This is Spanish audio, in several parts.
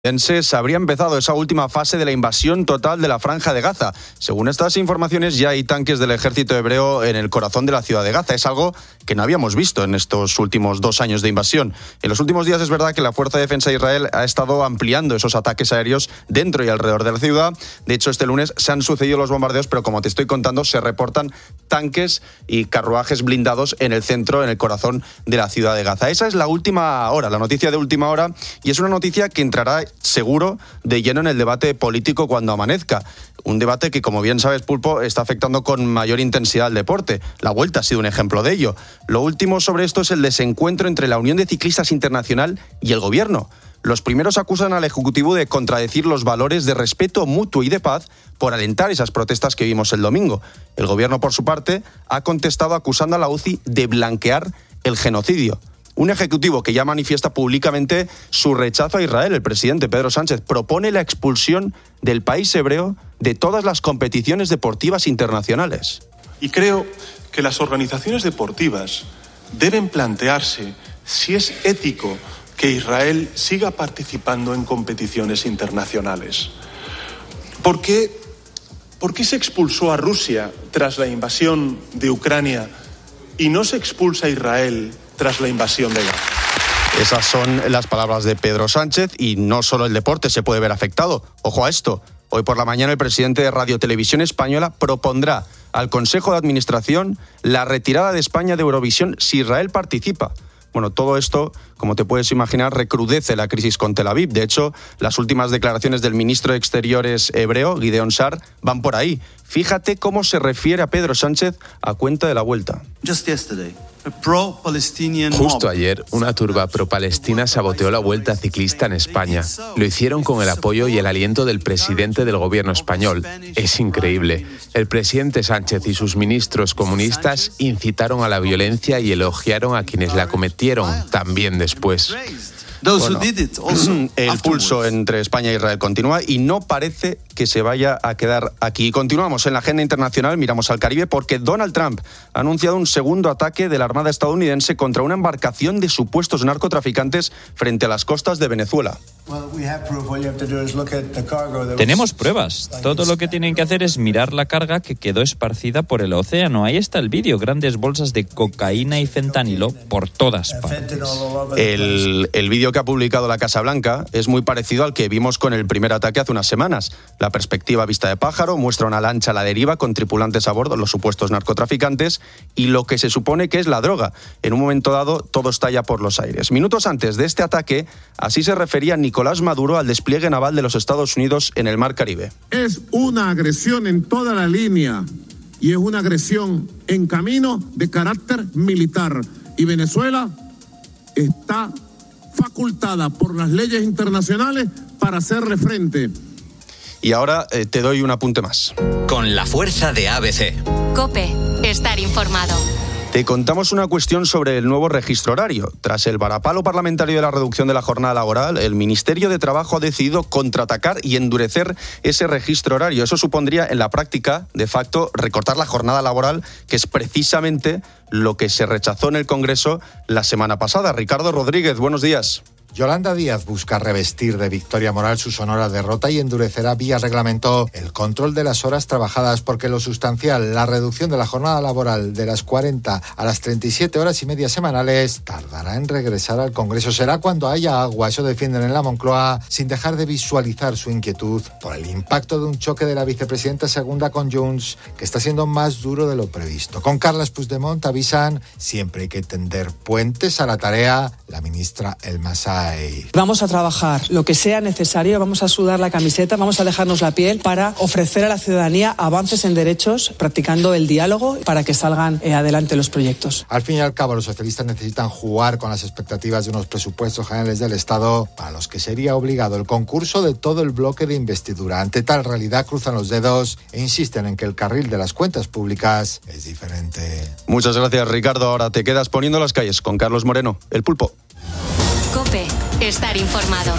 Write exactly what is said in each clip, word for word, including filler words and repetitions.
Se habría empezado esa última fase de la invasión total de la Franja de Gaza. Según estas informaciones, ya hay tanques del ejército hebreo en el corazón de la ciudad de Gaza. Es algo que no habíamos visto en estos últimos dos años de invasión. En los últimos días es verdad que la Fuerza de Defensa de Israel ha estado ampliando esos ataques aéreos dentro y alrededor de la ciudad. De hecho, este lunes se han sucedido los bombardeos, pero como te estoy contando, se reportan tanques y carruajes blindados en el centro, en el corazón de la ciudad de Gaza. Esa es la última hora, la noticia de última hora, y es una noticia que entrará seguro de lleno en el debate político cuando amanezca. Un debate que, como bien sabes, Pulpo, está afectando con mayor intensidad al deporte. La Vuelta ha sido un ejemplo de ello. Lo último sobre esto es el desencuentro entre la Unión de Ciclistas Internacional y el gobierno. Los primeros acusan al Ejecutivo de contradecir los valores de respeto mutuo y de paz por alentar esas protestas que vimos el domingo. El gobierno, por su parte, ha contestado acusando a la U C I de blanquear el genocidio. Un ejecutivo que ya manifiesta públicamente su rechazo a Israel. El presidente Pedro Sánchez propone la expulsión del país hebreo de todas las competiciones deportivas internacionales. Y creo que las organizaciones deportivas deben plantearse si es ético que Israel siga participando en competiciones internacionales. ¿Por qué, por qué se expulsó a Rusia tras la invasión de Ucrania y no se expulsa a Israel tras la invasión de Gaza? Esas son las palabras de Pedro Sánchez, y no solo el deporte se puede ver afectado. Ojo a esto. Hoy por la mañana el presidente de Radio Televisión Española propondrá al Consejo de Administración la retirada de España de Eurovisión si Israel participa. Bueno, todo esto, como te puedes imaginar, recrudece la crisis con Tel Aviv. De hecho, las últimas declaraciones del ministro de Exteriores hebreo, Gideon Sa'ar, van por ahí. Fíjate cómo se refiere a Pedro Sánchez a cuenta de la Vuelta. Justo ayer, una turba pro-palestina saboteó la Vuelta ciclista en España. Lo hicieron con el apoyo y el aliento del presidente del gobierno español. Es increíble. El presidente Sánchez y sus ministros comunistas incitaron a la violencia y elogiaron a quienes la cometieron, también después. Bueno, el pulso entre España e Israel continúa y no parece que se vaya a quedar aquí. Continuamos en la agenda internacional, miramos al Caribe, porque Donald Trump ha anunciado un segundo ataque de la Armada estadounidense contra una embarcación de supuestos narcotraficantes frente a las costas de Venezuela. Tenemos pruebas. Todo lo que tienen que hacer es mirar la carga que quedó esparcida por el océano. Ahí está el vídeo, grandes bolsas de cocaína y fentanilo por todas partes. El, el vídeo que ha publicado la Casa Blanca es muy parecido al que vimos con el primer ataque hace unas semanas. La perspectiva vista de pájaro muestra una lancha a la deriva con tripulantes a bordo, los supuestos narcotraficantes, y lo que se supone que es la droga. En un momento dado, todo estalla por los aires. Minutos antes de este ataque, así se refería Nicolás Maduro al despliegue naval de los Estados Unidos en el Mar Caribe. Es una agresión en toda la línea y es una agresión en camino de carácter militar. Y Venezuela está facultada por las leyes internacionales para hacerle frente. Y ahora eh, te doy un apunte más. Con la fuerza de A B C. COPE, estar informado. Te contamos una cuestión sobre el nuevo registro horario. Tras el varapalo parlamentario de la reducción de la jornada laboral, el Ministerio de Trabajo ha decidido contraatacar y endurecer ese registro horario. Eso supondría, en la práctica, de facto, recortar la jornada laboral, que es precisamente lo que se rechazó en el Congreso la semana pasada. Ricardo Rodríguez, buenos días. Yolanda Díaz busca revestir de victoria moral su sonora derrota y endurecerá vía reglamento el control de las horas trabajadas, porque lo sustancial, la reducción de la jornada laboral de las cuarenta a las treinta y siete horas y media semanales, tardará en regresar al Congreso. Será cuando haya agua, eso defienden en la Moncloa, sin dejar de visualizar su inquietud por el impacto de un choque de la vicepresidenta segunda con Junts, que está siendo más duro de lo previsto. Con Carles Puigdemont avisan, siempre hay que tender puentes a la tarea. La ministra Elma Sáenz. Vamos a trabajar lo que sea necesario, vamos a sudar la camiseta, vamos a dejarnos la piel para ofrecer a la ciudadanía avances en derechos, practicando el diálogo para que salgan eh, adelante los proyectos. Al fin y al cabo, los socialistas necesitan jugar con las expectativas de unos presupuestos generales del Estado para los que sería obligado el concurso de todo el bloque de investidura. Ante tal realidad, cruzan los dedos e insisten en que el carril de las cuentas públicas es diferente. Muchas gracias, Ricardo. Ahora te quedas poniendo las calles con Carlos Moreno, el Pulpo. COPE, estar informado.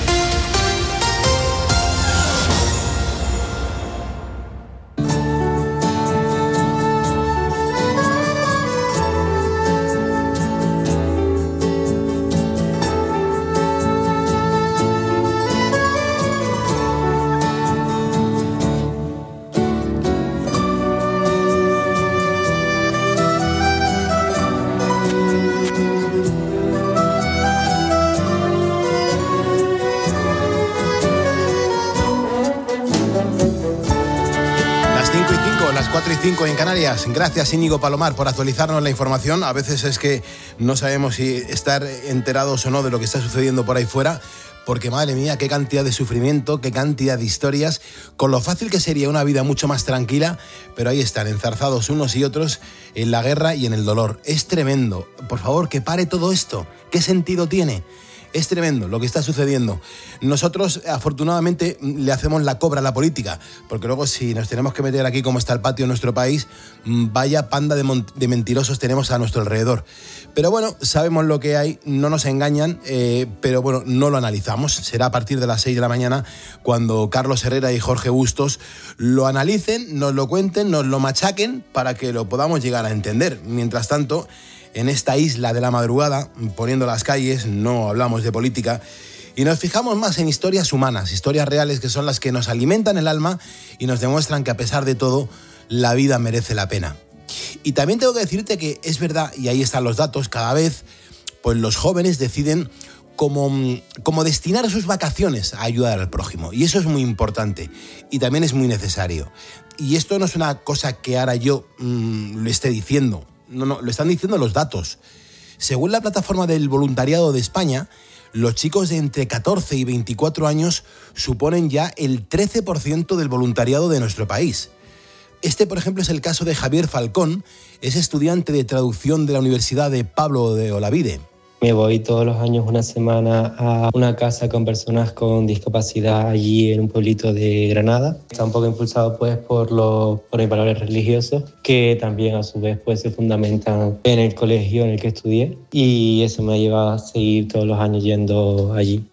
cuatro y cinco en Canarias. Gracias, Íñigo Palomar, por actualizarnos la información. A veces es que no sabemos si estar enterados o no de lo que está sucediendo por ahí fuera, porque, madre mía, qué cantidad de sufrimiento, qué cantidad de historias, con lo fácil que sería una vida mucho más tranquila, pero ahí están, enzarzados unos y otros en la guerra y en el dolor. Es tremendo. Por favor, que pare todo esto. ¿Qué sentido tiene? Es tremendo lo que está sucediendo. Nosotros, afortunadamente, le hacemos la cobra a la política, porque luego si nos tenemos que meter aquí como está el patio en nuestro país, vaya panda de, mon- de mentirosos tenemos a nuestro alrededor. Pero bueno, sabemos lo que hay, no nos engañan, eh, pero bueno, no lo analizamos. Será a partir de las seis de la mañana cuando Carlos Herrera y Jorge Bustos lo analicen, nos lo cuenten, nos lo machaquen para que lo podamos llegar a entender. Mientras tanto, en esta isla de la madrugada, poniendo las calles, no hablamos de política y nos fijamos más en historias humanas, historias reales que son las que nos alimentan el alma y nos demuestran que a pesar de todo, la vida merece la pena. Y también tengo que decirte que es verdad, y ahí están los datos, cada vez pues los jóvenes deciden cómo, cómo destinar sus vacaciones a ayudar al prójimo. Y eso es muy importante y también es muy necesario. Y esto no es una cosa que ahora yo mmm, lo esté diciendo. No, no, lo están diciendo los datos. Según la plataforma del voluntariado de España, los chicos de entre catorce y veinticuatro años suponen ya el trece por ciento del voluntariado de nuestro país. Este, por ejemplo, es el caso de Javier Falcón, es estudiante de traducción de la Universidad de Pablo de Olavide. Me voy todos los años una semana a una casa con personas con discapacidad allí en un pueblito de Granada. Está un poco impulsado pues por los, por los valores religiosos que también a su vez pues se fundamentan en el colegio en el que estudié y eso me ha llevado a seguir todos los años yendo allí.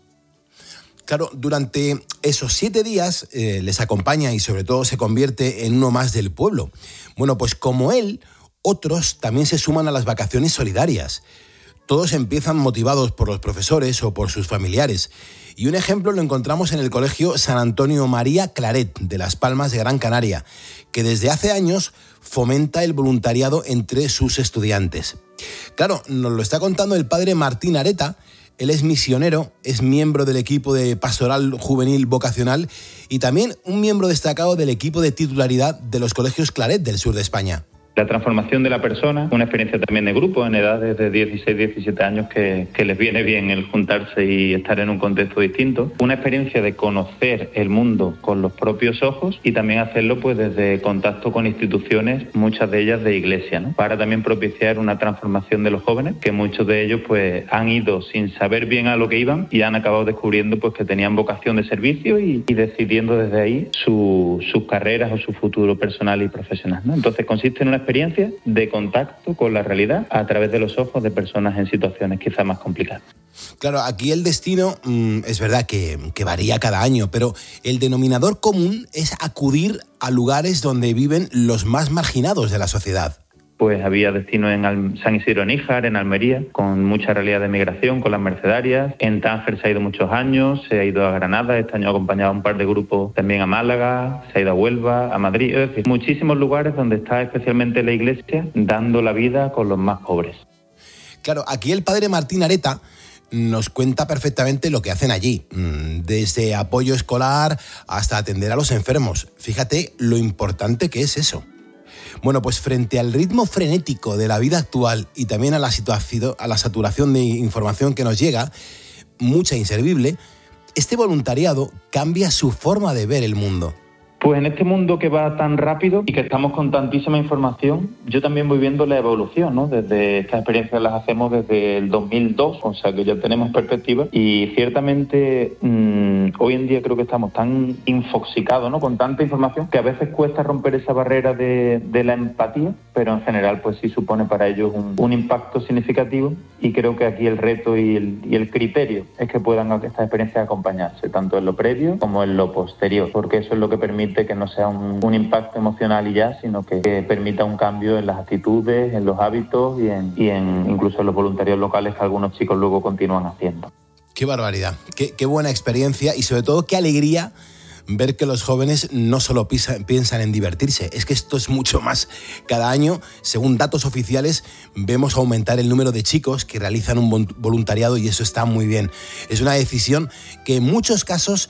Claro, durante esos siete días eh, les acompaña y sobre todo se convierte en uno más del pueblo. Bueno, pues como él, otros también se suman a las vacaciones solidarias. Todos empiezan motivados por los profesores o por sus familiares. Y un ejemplo lo encontramos en el Colegio San Antonio María Claret de Las Palmas de Gran Canaria, que desde hace años fomenta el voluntariado entre sus estudiantes. Claro, nos lo está contando el padre Martín Areta. Él es misionero, es miembro del equipo de Pastoral Juvenil Vocacional y también un miembro destacado del equipo de titularidad de los colegios Claret del sur de España. La transformación de la persona, una experiencia también de grupo en edades de dieciséis, diecisiete años que, que les viene bien el juntarse y estar en un contexto distinto. Una experiencia de conocer el mundo con los propios ojos y también hacerlo pues desde contacto con instituciones, muchas de ellas de iglesia, ¿no? Para también propiciar una transformación de los jóvenes, que muchos de ellos pues han ido sin saber bien a lo que iban y han acabado descubriendo pues que tenían vocación de servicio y, y decidiendo desde ahí su, sus carreras o su futuro personal y profesional, ¿no? Entonces consiste en una experiencia de contacto con la realidad a través de los ojos de personas en situaciones quizá más complicadas. Claro, aquí el destino mmm, es verdad que, que varía cada año, pero el denominador común es acudir a lugares donde viven los más marginados de la sociedad. Pues había destinos en Al- San Isidro Níjar, en Almería, con mucha realidad de migración, con las mercedarias. En Tánger se ha ido muchos años, se ha ido a Granada, este año ha acompañado a un par de grupos también a Málaga, se ha ido a Huelva, a Madrid, es decir, muchísimos lugares donde está especialmente la Iglesia dando la vida con los más pobres. Claro, aquí el padre Martín Areta nos cuenta perfectamente lo que hacen allí, desde apoyo escolar hasta atender a los enfermos. Fíjate lo importante que es eso. Bueno, pues frente al ritmo frenético de la vida actual y también a la situación, a la saturación de información que nos llega, mucha inservible, este voluntariado cambia su forma de ver el mundo. Pues en este mundo que va tan rápido y que estamos con tantísima información, yo también voy viendo la evolución, ¿no? Desde estas experiencias las hacemos desde el dos mil dos, o sea que ya tenemos perspectiva y ciertamente mmm, hoy en día creo que estamos tan infoxicados, ¿no? Con tanta información que a veces cuesta romper esa barrera de, de la empatía, pero en general pues sí supone para ellos un, un impacto significativo y creo que aquí el reto y el, y el criterio es que puedan estas experiencias acompañarse tanto en lo previo como en lo posterior, porque eso es lo que permite que no sea un, un impacto emocional y ya, sino que, que permita un cambio en las actitudes, en los hábitos y, en, y en incluso en los voluntarios locales que algunos chicos luego continúan haciendo. Qué barbaridad, qué, qué buena experiencia y sobre todo qué alegría ver que los jóvenes no solo piensan, piensan en divertirse, es que esto es mucho más. Cada año, según datos oficiales, vemos aumentar el número de chicos que realizan un voluntariado y eso está muy bien. Es una decisión que en muchos casos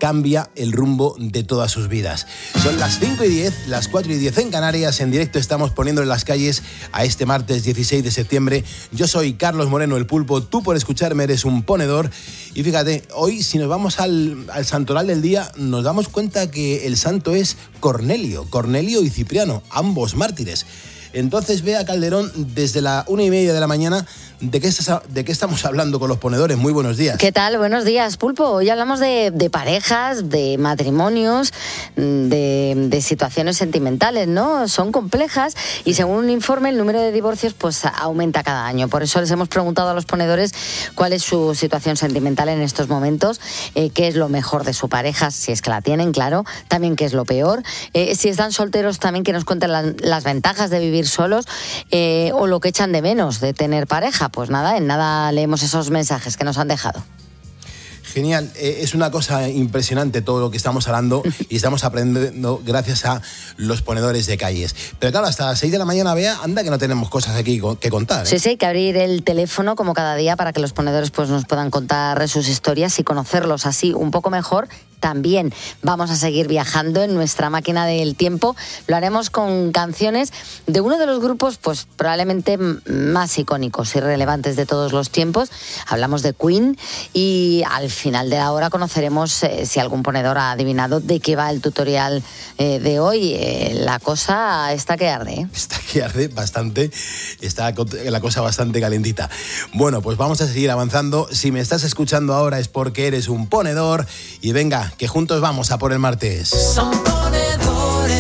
cambia el rumbo de todas sus vidas. Son las cinco y diez, las cuatro y diez en Canarias. En directo estamos poniendo en las calles a este martes dieciséis de septiembre. Yo soy Carlos Moreno, el Pulpo. Tú, por escucharme, eres un ponedor. Y fíjate, hoy si nos vamos al, al santoral del día, nos damos cuenta que el santo es Cornelio. Cornelio y Cipriano, ambos mártires. Entonces, Bea Calderón, desde la una y media de la mañana, ¿de qué, estás, ¿de qué estamos hablando con los ponedores? Muy buenos días. ¿Qué tal? Buenos días, Pulpo. Hoy hablamos de, de parejas, de matrimonios, de, de situaciones sentimentales, ¿no? Son complejas y según un informe el número de divorcios pues aumenta cada año. Por eso les hemos preguntado a los ponedores cuál es su situación sentimental en estos momentos, eh, qué es lo mejor de su pareja, si es que la tienen, claro, también qué es lo peor. Eh, si están solteros, también que nos cuenten la, las ventajas de vivir solos eh, o lo que echan de menos de tener pareja. Pues nada, en nada leemos esos mensajes que nos han dejado. Genial, eh, es una cosa impresionante todo lo que estamos hablando y estamos aprendiendo gracias a los ponedores de calles. Pero claro, hasta las seis de la mañana, Bea, anda que no tenemos cosas aquí que contar, ¿eh? Sí, sí, hay que abrir el teléfono como cada día para que los ponedores pues, nos puedan contar sus historias y conocerlos así un poco mejor. También vamos a seguir viajando en nuestra máquina del tiempo. Lo haremos con canciones de uno de los grupos pues probablemente más icónicos y relevantes de todos los tiempos. Hablamos de Queen y al final de la hora conoceremos eh, si algún ponedor ha adivinado de qué va el tutorial eh, de hoy. Eh, la cosa está que arde, ¿eh? Está que arde bastante, está la cosa bastante calentita. Bueno, pues vamos a seguir avanzando. Si me estás escuchando ahora es porque eres un ponedor y venga, que juntos vamos a por el martes. Son ponedores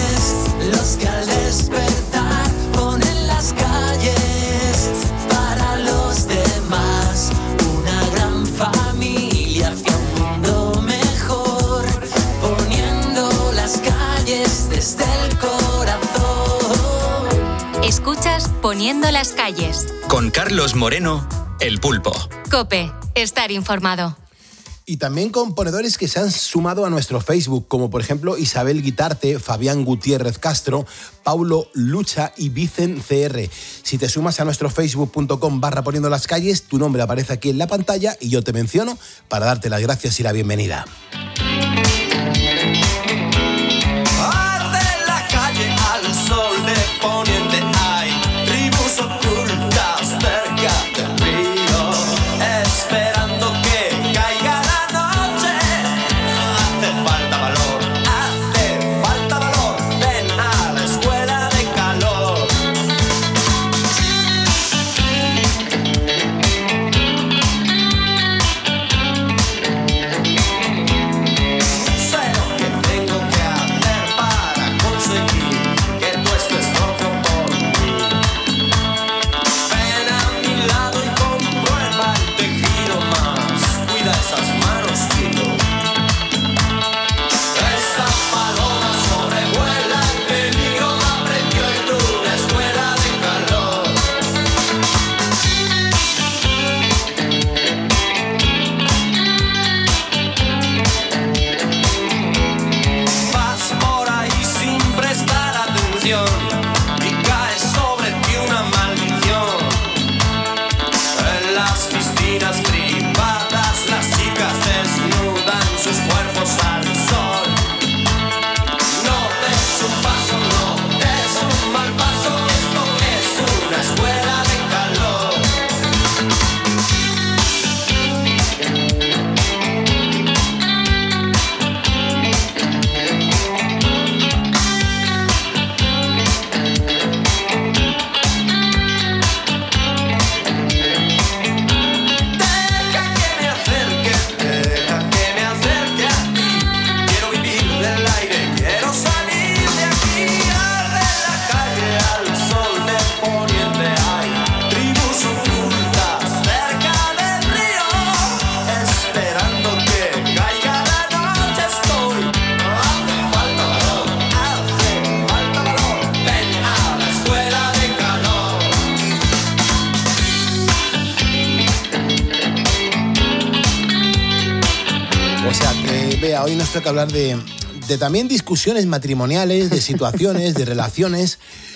los que al despertar ponen las calles para los demás. Una gran familia hacia un mundo mejor, poniendo las calles desde el corazón. Escuchas Poniendo las calles. Con Carlos Moreno, el Pulpo. COPE, estar informado. Y también con ponedores que se han sumado a nuestro Facebook, como por ejemplo Isabel Guitarte, Fabián Gutiérrez Castro, Paulo Lucha y Vicen C R. Si te sumas a nuestro facebook.com barra poniendo las calles, tu nombre aparece aquí en la pantalla y yo te menciono para darte las gracias y la bienvenida. Arde la calle al sol de poniente, hay tribus ocultas cerca del río, esperando que Hoy nos toca hablar de, de también discusiones matrimoniales, de situaciones, de relaciones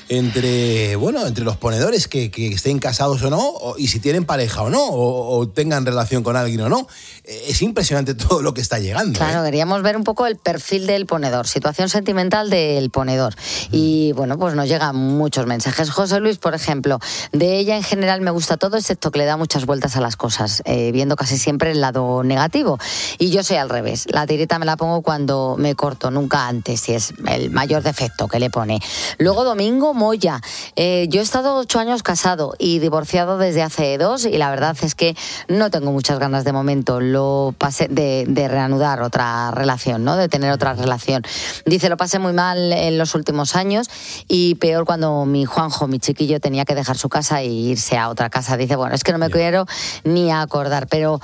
entre, bueno, entre los ponedores que, que estén casados o no, o, y si tienen pareja o no, o, o tengan relación con alguien o no. es impresionante todo lo que está llegando. Claro, ¿eh? queríamos ver un poco el perfil del ponedor, situación sentimental del ponedor. Y bueno, pues nos llegan muchos mensajes. José Luis, por ejemplo, de ella en general me gusta todo, excepto que le da muchas vueltas a las cosas, eh, viendo casi siempre el lado negativo. Y yo soy al revés, la tirita me la pongo cuando me corto, nunca antes, y es el mayor defecto que le pone. Luego Domingo Moya, eh, yo he estado ocho años casado y divorciado desde hace dos, y la verdad es que no tengo muchas ganas de momento lo pasé de, de reanudar otra relación, ¿no? De tener otra relación. Dice, lo pasé muy mal en los últimos años y peor cuando mi Juanjo, mi chiquillo, tenía que dejar su casa e irse a otra casa. Dice, bueno, es que no me quiero ni acordar, pero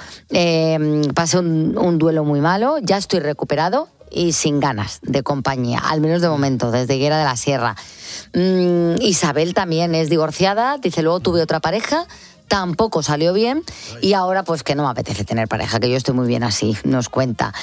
eh, pasé un, un duelo muy malo, ya estoy recuperado y sin ganas de compañía, al menos de momento, desde Higuera de la Sierra. Mm, Isabel también es divorciada, dice, luego tuve otra pareja, tampoco salió bien y ahora pues que no me apetece tener pareja, que yo estoy muy bien así, nos cuenta.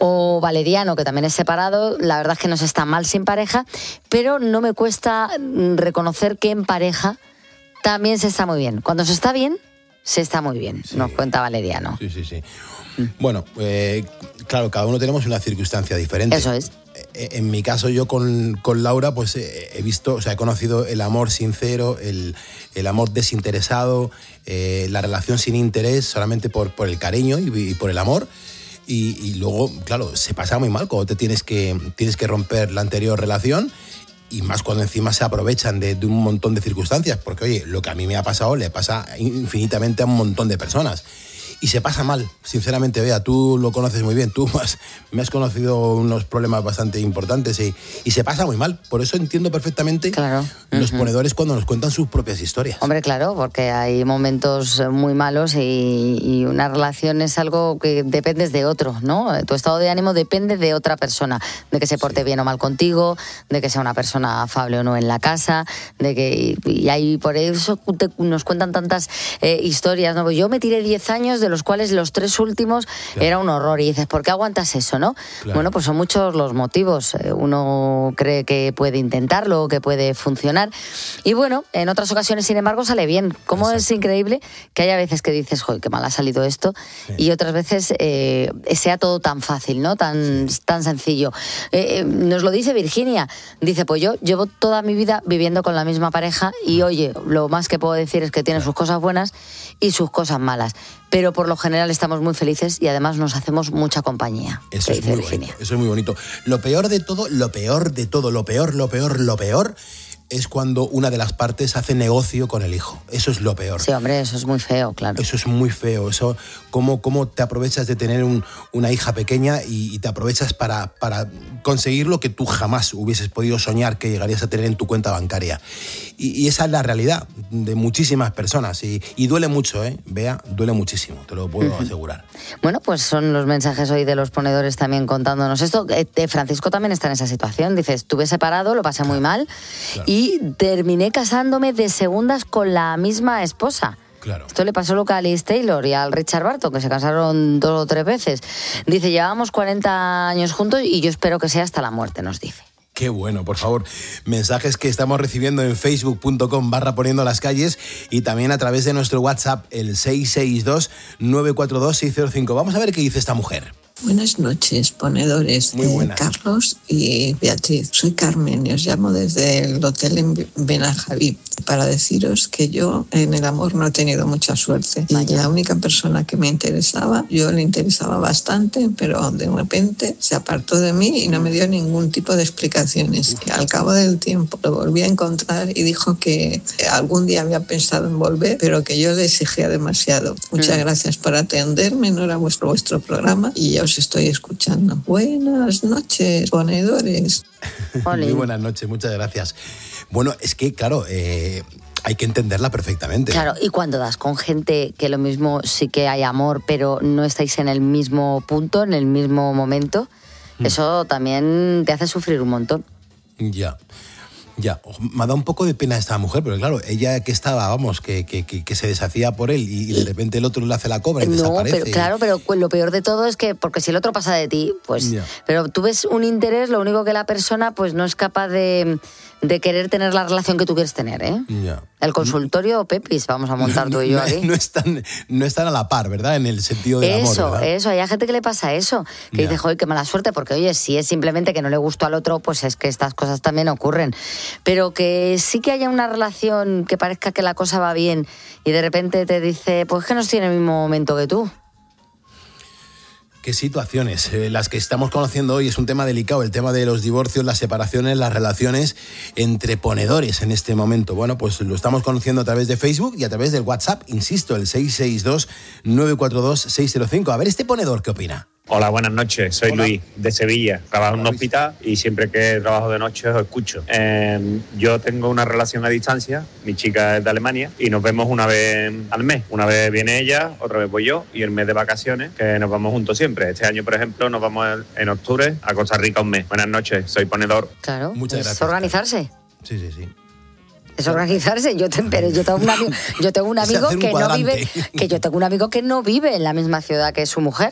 O Valeriano, que también es separado, la verdad es que no se está mal sin pareja, pero no me cuesta reconocer que en pareja también se está muy bien. Cuando se está bien, se está muy bien, sí. Nos cuenta Valeriano. Sí, sí, sí. Bueno, eh, claro, cada uno tenemos una circunstancia diferente. Eso es. En mi caso, yo con, con Laura, pues eh, he visto, o sea, he conocido el amor sincero, el, el amor desinteresado, eh, la relación sin interés, solamente por, por el cariño y, y por el amor. Y, y luego, claro, se pasa muy mal cuando te tienes que, tienes que romper la anterior relación. Y más cuando encima se aprovechan de, de un montón de circunstancias. Porque, oye, lo que a mí me ha pasado le pasa infinitamente a un montón de personas. Y se pasa mal, sinceramente, Bea, tú lo conoces muy bien, tú has, me has conocido unos problemas bastante importantes y, y se pasa muy mal. Por eso entiendo perfectamente claro. los uh-huh. ponedores cuando nos cuentan sus propias historias. Hombre, claro, porque hay momentos muy malos y, y una relación es algo que dependes de otro, ¿no? Tu estado de ánimo depende de otra persona, de que se porte sí. bien o mal contigo, de que sea una persona afable o no en la casa, de que y hay por eso te, nos cuentan tantas eh, historias, ¿no? Yo me tiré diez años de los cuales los tres últimos claro. era un horror y dices, ¿por qué aguantas eso, no? Claro. Bueno, pues son muchos los motivos. Uno cree que puede intentarlo, que puede funcionar y bueno, en otras ocasiones, sin embargo, sale bien. Cómo Exacto. es increíble que haya veces que dices, joder, qué mal ha salido esto sí. y otras veces eh, sea todo tan fácil, ¿no? Tan, sí. tan sencillo. Eh, nos lo dice Virginia, dice, pues yo llevo toda mi vida viviendo con la misma pareja y oye, lo más que puedo decir es que tiene sus cosas buenas y sus cosas malas. Pero por lo general estamos muy felices y además nos hacemos mucha compañía. Eso es muy Virginia. bonito, eso es muy bonito. Lo peor de todo, lo peor de todo, lo peor, lo peor, lo peor es cuando una de las partes hace negocio con el hijo. Eso es lo peor. Sí, hombre, eso es muy feo, claro. Eso es muy feo. Eso, cómo, cómo te aprovechas de tener un, una hija pequeña y, y te aprovechas para, para conseguir lo que tú jamás hubieses podido soñar que llegarías a tener en tu cuenta bancaria. Y, y esa es la realidad de muchísimas personas. Y, y duele mucho, ¿eh? Bea, duele muchísimo, te lo puedo uh-huh. asegurar. Bueno, pues son los mensajes hoy de los ponedores también contándonos esto. Eh, Francisco también está en esa situación. Dice, estuve separado, lo pasé muy mal claro. y Y terminé casándome de segundas con la misma esposa. Claro. Esto le pasó a Liz Taylor y al Richard Barton, que se casaron dos o tres veces. Dice, llevamos cuarenta años juntos y yo espero que sea hasta la muerte, nos dice. Qué bueno, por favor. Mensajes que estamos recibiendo en facebook punto com barra poniendo las calles y también a través de nuestro WhatsApp, el seis seis dos, nueve cuatro dos, seis cero cinco. Vamos a ver qué dice esta mujer. Buenas noches, ponedores. Muy buenas. Eh, Carlos y Beatriz. Soy Carmen y os llamo desde el hotel en Benajaví para deciros que yo en el amor no he tenido mucha suerte. Y la única persona que me interesaba, yo le interesaba bastante, pero de repente se apartó de mí y no me dio ningún tipo de explicaciones. Y al cabo del tiempo lo volví a encontrar y dijo que algún día había pensado en volver, pero que yo le exigía demasiado. Muchas mm. gracias por atenderme, enhorabuena vuestro, vuestro programa y ya os estoy escuchando. Buenas noches, ponedores. Muy buenas noches, muchas gracias. Bueno, es que, claro, eh, hay que entenderla perfectamente. Claro, y cuando das con gente que lo mismo sí que hay amor, pero no estáis en el mismo punto, en el mismo momento, mm. eso también te hace sufrir un montón. Ya. Ya, me ha dado un poco de pena esta mujer, pero claro, ella que estaba, vamos, que, que, que se deshacía por él y de repente el otro le hace la cobra y no, desaparece. Pero, claro, pero lo peor de todo es que, porque si el otro pasa de ti, pues... Yeah. Pero tú ves un interés, lo único que la persona pues no es capaz de, de querer tener la relación que tú quieres tener, ¿eh? Ya. El consultorio Pepis vamos a montar tú y yo no, aquí. No están, no están a la par, ¿verdad? En el sentido del Eso, amor, ¿verdad? eso. Hay gente que le pasa eso, que Ya. dice, joder, qué mala suerte, porque oye, si es simplemente que no le gustó al otro, pues es que estas cosas también ocurren. Pero que sí que haya una relación que parezca que la cosa va bien y de repente te dice, pues que no estoy en el mismo momento que tú. ¿Qué situaciones? Eh, las que estamos conociendo hoy es un tema delicado, el tema de los divorcios, las separaciones, las relaciones entre ponedores en este momento. Bueno, pues lo estamos conociendo a través de Facebook y a través del WhatsApp, insisto, el seis seis dos, nueve cuatro dos, seis cero cinco. A ver, ¿este ponedor qué opina? Hola, buenas noches. Soy Hola. Luis, de Sevilla. Trabajo en un hospital y siempre que trabajo de noche os escucho. Eh, yo tengo una relación a distancia, mi chica es de Alemania y nos vemos una vez al mes. Una vez viene ella, otra vez voy yo y el mes de vacaciones que nos vamos juntos siempre. Este año, por ejemplo, nos vamos en octubre a Costa Rica un mes. Buenas noches, soy ponedor. Claro, Muchas es gracias. organizarse. Sí, sí, sí. Es organizarse. Yo, te, pero yo tengo un amigo, yo tengo un Es amigo hacer un que no cuadrante. vive, que yo tengo un amigo que no vive en la misma ciudad que su mujer.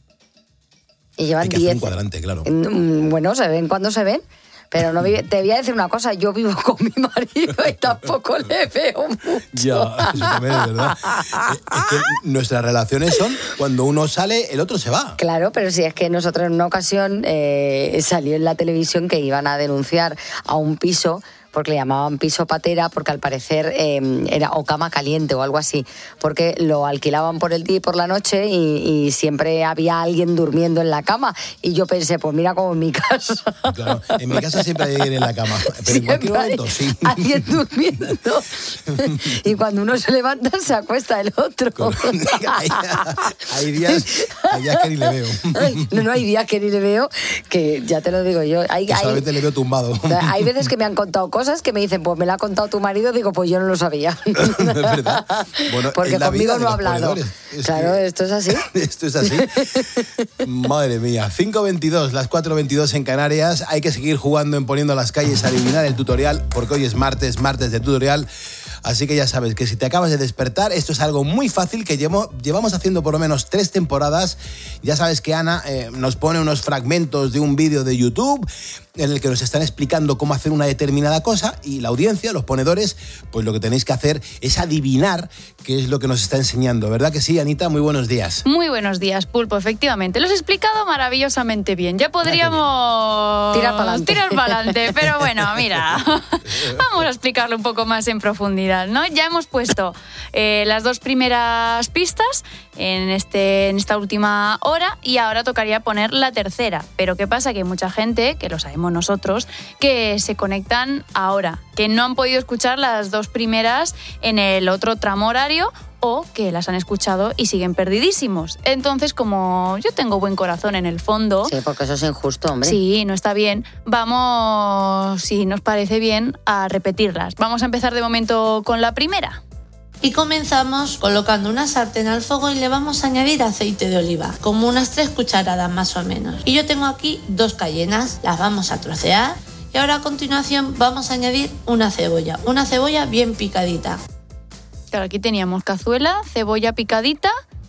Y llevan Hay que hacer un diez. cuadrante, claro. Bueno, se ven cuando se ven. Pero no vive, te voy a decir una cosa, yo vivo con mi marido y tampoco le veo mucho. Ya, eso también es verdad. Eh, Es que nuestras relaciones son cuando uno sale, el otro se va. Claro, pero si es que nosotros en una ocasión eh, salió en la televisión que iban a denunciar a un piso porque le llamaban piso patera, porque al parecer eh, era o cama caliente o algo así, porque lo alquilaban por el día y por la noche y, y siempre había alguien durmiendo en la cama. Y yo pensé, pues mira como en mi casa. Claro, en mi casa siempre hay alguien en la cama, pero en cualquier momento hay sí. alguien durmiendo. Y cuando uno se levanta, se acuesta el otro. hay, hay días, hay días que ni le veo. Ay, no, no, hay días que ni le veo, que ya te lo digo yo. Hay, Que hay, solamente le veo tumbado. hay veces que me han contado cosas que me dicen, pues me la ha contado tu marido, digo, pues yo no lo sabía. Es verdad. Bueno, porque en la conmigo vida de no ha los hablado. ponedores. Es Claro, que esto es así. Esto es así. Madre mía. cinco veintidós, las cuatro veintidós en Canarias. Hay que seguir jugando en Poniendo las Calles a adivinar el tutorial, porque hoy es martes, martes de tutorial. Así que ya sabes que si te acabas de despertar, esto es algo muy fácil que llevo, llevamos haciendo por lo menos tres temporadas. Ya sabes que Ana eh, nos pone unos fragmentos de un vídeo de YouTube en el que nos están explicando cómo hacer una determinada cosa y la audiencia, los ponedores, pues lo que tenéis que hacer es adivinar qué es lo que nos está enseñando. ¿Verdad que sí, Anita? Muy buenos días. Muy buenos días, Pulpo, efectivamente. Lo has explicado maravillosamente bien. Ya podríamos Tirar para adelante. Tirar para adelante, pero bueno, mira, vamos a explicarlo un poco más en profundidad, ¿no? Ya hemos puesto eh, las dos primeras pistas en, este, en esta última hora y ahora tocaría poner la tercera. Pero ¿qué pasa? Que hay mucha gente, que lo sabemos nosotros, que se conectan ahora, que no han podido escuchar las dos primeras en el otro tramo horario o que las han escuchado y siguen perdidísimos. Entonces, como yo tengo buen corazón en el fondo... Sí, porque eso es injusto, hombre. Sí, no está bien. Vamos, si nos parece bien, a repetirlas. Vamos a empezar de momento con la primera. Y comenzamos colocando una sartén al fuego y le vamos a añadir aceite de oliva, como unas tres cucharadas más o menos. Y yo tengo aquí dos cayenas, las vamos a trocear y ahora a continuación vamos a añadir una cebolla, una cebolla bien picadita. Claro, aquí teníamos cazuela, cebolla picadita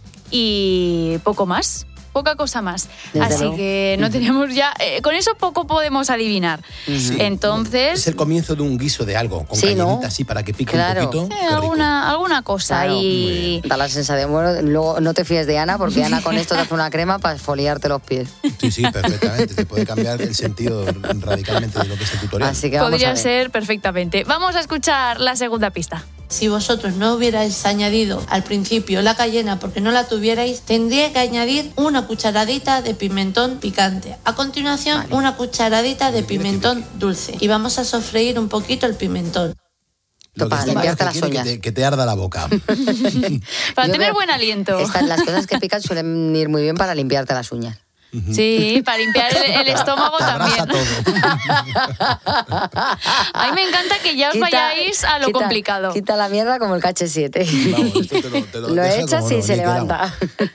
y poco más. Poca cosa más. Desde Así luego. que no teníamos ya... Eh, con eso poco podemos adivinar. Sí. Entonces... Es el comienzo de un guiso de algo, con Sí, ¿no? cañonita así para que pique Claro. un poquito. eh, Qué rico. alguna, alguna cosa. Claro. Y... Da la sensación, bueno, luego no te fíes de Ana, porque Ana con esto te hace una crema para esfoliarte los pies. Sí, sí, perfectamente. Te puede cambiar el sentido radicalmente de lo que es el tutorial. Así que vamos a Podría ver. ser perfectamente. Vamos a escuchar la segunda pista. Si vosotros no hubierais añadido al principio la cayena porque no la tuvierais, tendría que añadir una cucharadita de pimentón picante. A continuación, Vale. una cucharadita de pimentón dulce. Y vamos a sofreír un poquito el pimentón. Lo que Para está limpiarte claro es las que quiere uñas. que te, que te arda la boca. Para Yo tener creo- buen aliento. Estas, las cosas que pican suelen ir muy bien para limpiarte las uñas. Sí, para limpiar el, el estómago Te abrasa también. todo. A mí me encanta que ya os vayáis a lo quita- complicado. Quita la mierda como el K H siete. Vamos, esto te lo, te lo Lo deja echas como y no, se literal. levanta.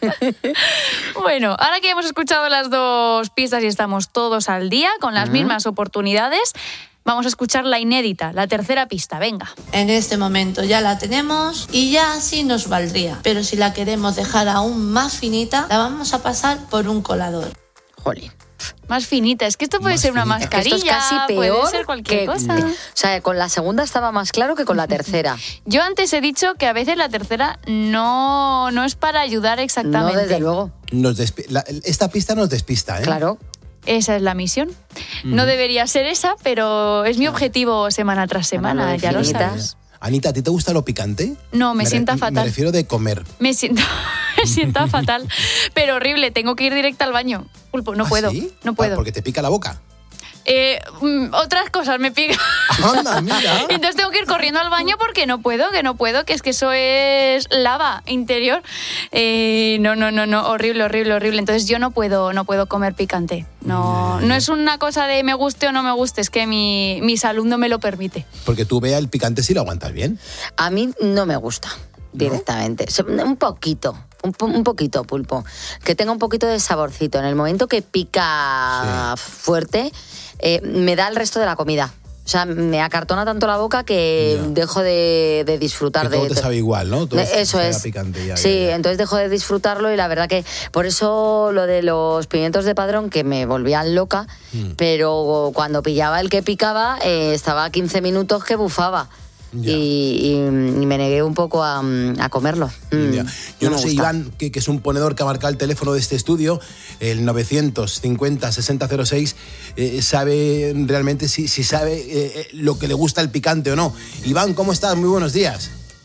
Bueno, ahora que hemos escuchado las dos pistas y estamos todos al día con las mismas oportunidades, vamos a escuchar la inédita, la tercera pista. Venga. En este momento ya la tenemos y ya así nos valdría. Pero si la queremos dejar aún más finita, la vamos a pasar por un colador. Jolín. Más finita. Es que esto puede Más ser una finita. mascarilla, Esto es casi puede peor ser cualquier que, cosa. O sea, con la segunda estaba más claro que con la tercera. Yo antes he dicho que a veces la tercera no, no es para ayudar exactamente. No, desde luego. Nos despi- la- esta pista nos despista, ¿eh? Claro. Esa es la misión. No Ujú. debería ser esa, pero es mi objetivo semana tras semana, Bueno, ya lo infinitas. sabes. Anita, ¿a ti te gusta lo picante? No, me, re- sienta Me fatal. refiero de comer. Me siento, me sienta fatal, pero horrible. Tengo que ir directa al baño. Pulpo, no ¿Ah, puedo, sí? no puedo. Ah, porque te pica la boca. Eh, mm, otras cosas me pican. Anda, mira. Entonces tengo que ir corriendo al baño porque no puedo, que no puedo, que es que eso es lava interior. Eh, no, no, no, no, horrible, horrible, horrible. Entonces yo no puedo, no puedo comer picante. No, no es una cosa de me guste o no me guste, es que mi, mi salud no me lo permite. Porque tú vea el picante si lo aguantas bien. A mí no me gusta directamente. So- Un poquito. Un, po- un poquito, Pulpo. Que tenga un poquito de saborcito. En el momento que pica fuerte, eh, me da el resto de la comida. O sea, me acartona tanto la boca que dejo de, de disfrutar Que todo de te sabe igual, ¿no? Todo Eh, Eso sabe a es. picante, ya, sí, ya, ya. entonces dejo de disfrutarlo y la verdad que por eso lo de los pimientos de Padrón, que me volvían loca, Mm. pero cuando pillaba el que picaba, eh, estaba a quince minutos que bufaba. Y, y- y me negué un poco a, a comerlo. Mm, Ya. Yo no, me sé, gusta. Iván, que, que es un ponedor que ha marcado el teléfono de este estudio, el novecientos cincuenta sesenta cero seis, eh, sabe realmente si, si sabe eh, eh, lo que le gusta el picante o no. Iván, ¿cómo estás? Muy buenos días.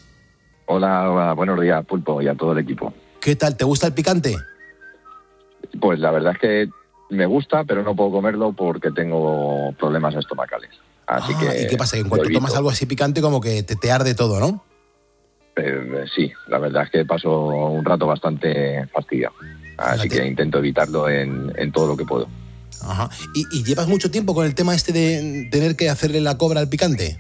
Hola, hola, buenos días, Pulpo, y a todo el equipo. ¿Qué tal? ¿Te gusta el picante? Pues la verdad es que me gusta, pero no puedo comerlo porque tengo problemas estomacales. Así Ah, que ¿y qué pasa? Que en lo cuanto evito. tomas algo así picante, como que te, te arde todo, ¿no? Eh, sí, la verdad es que paso un rato bastante fastidiado. Así que intento evitarlo en, en todo lo que puedo. Ajá. ¿Y, y llevas mucho tiempo con el tema este de tener que hacerle la cobra al picante?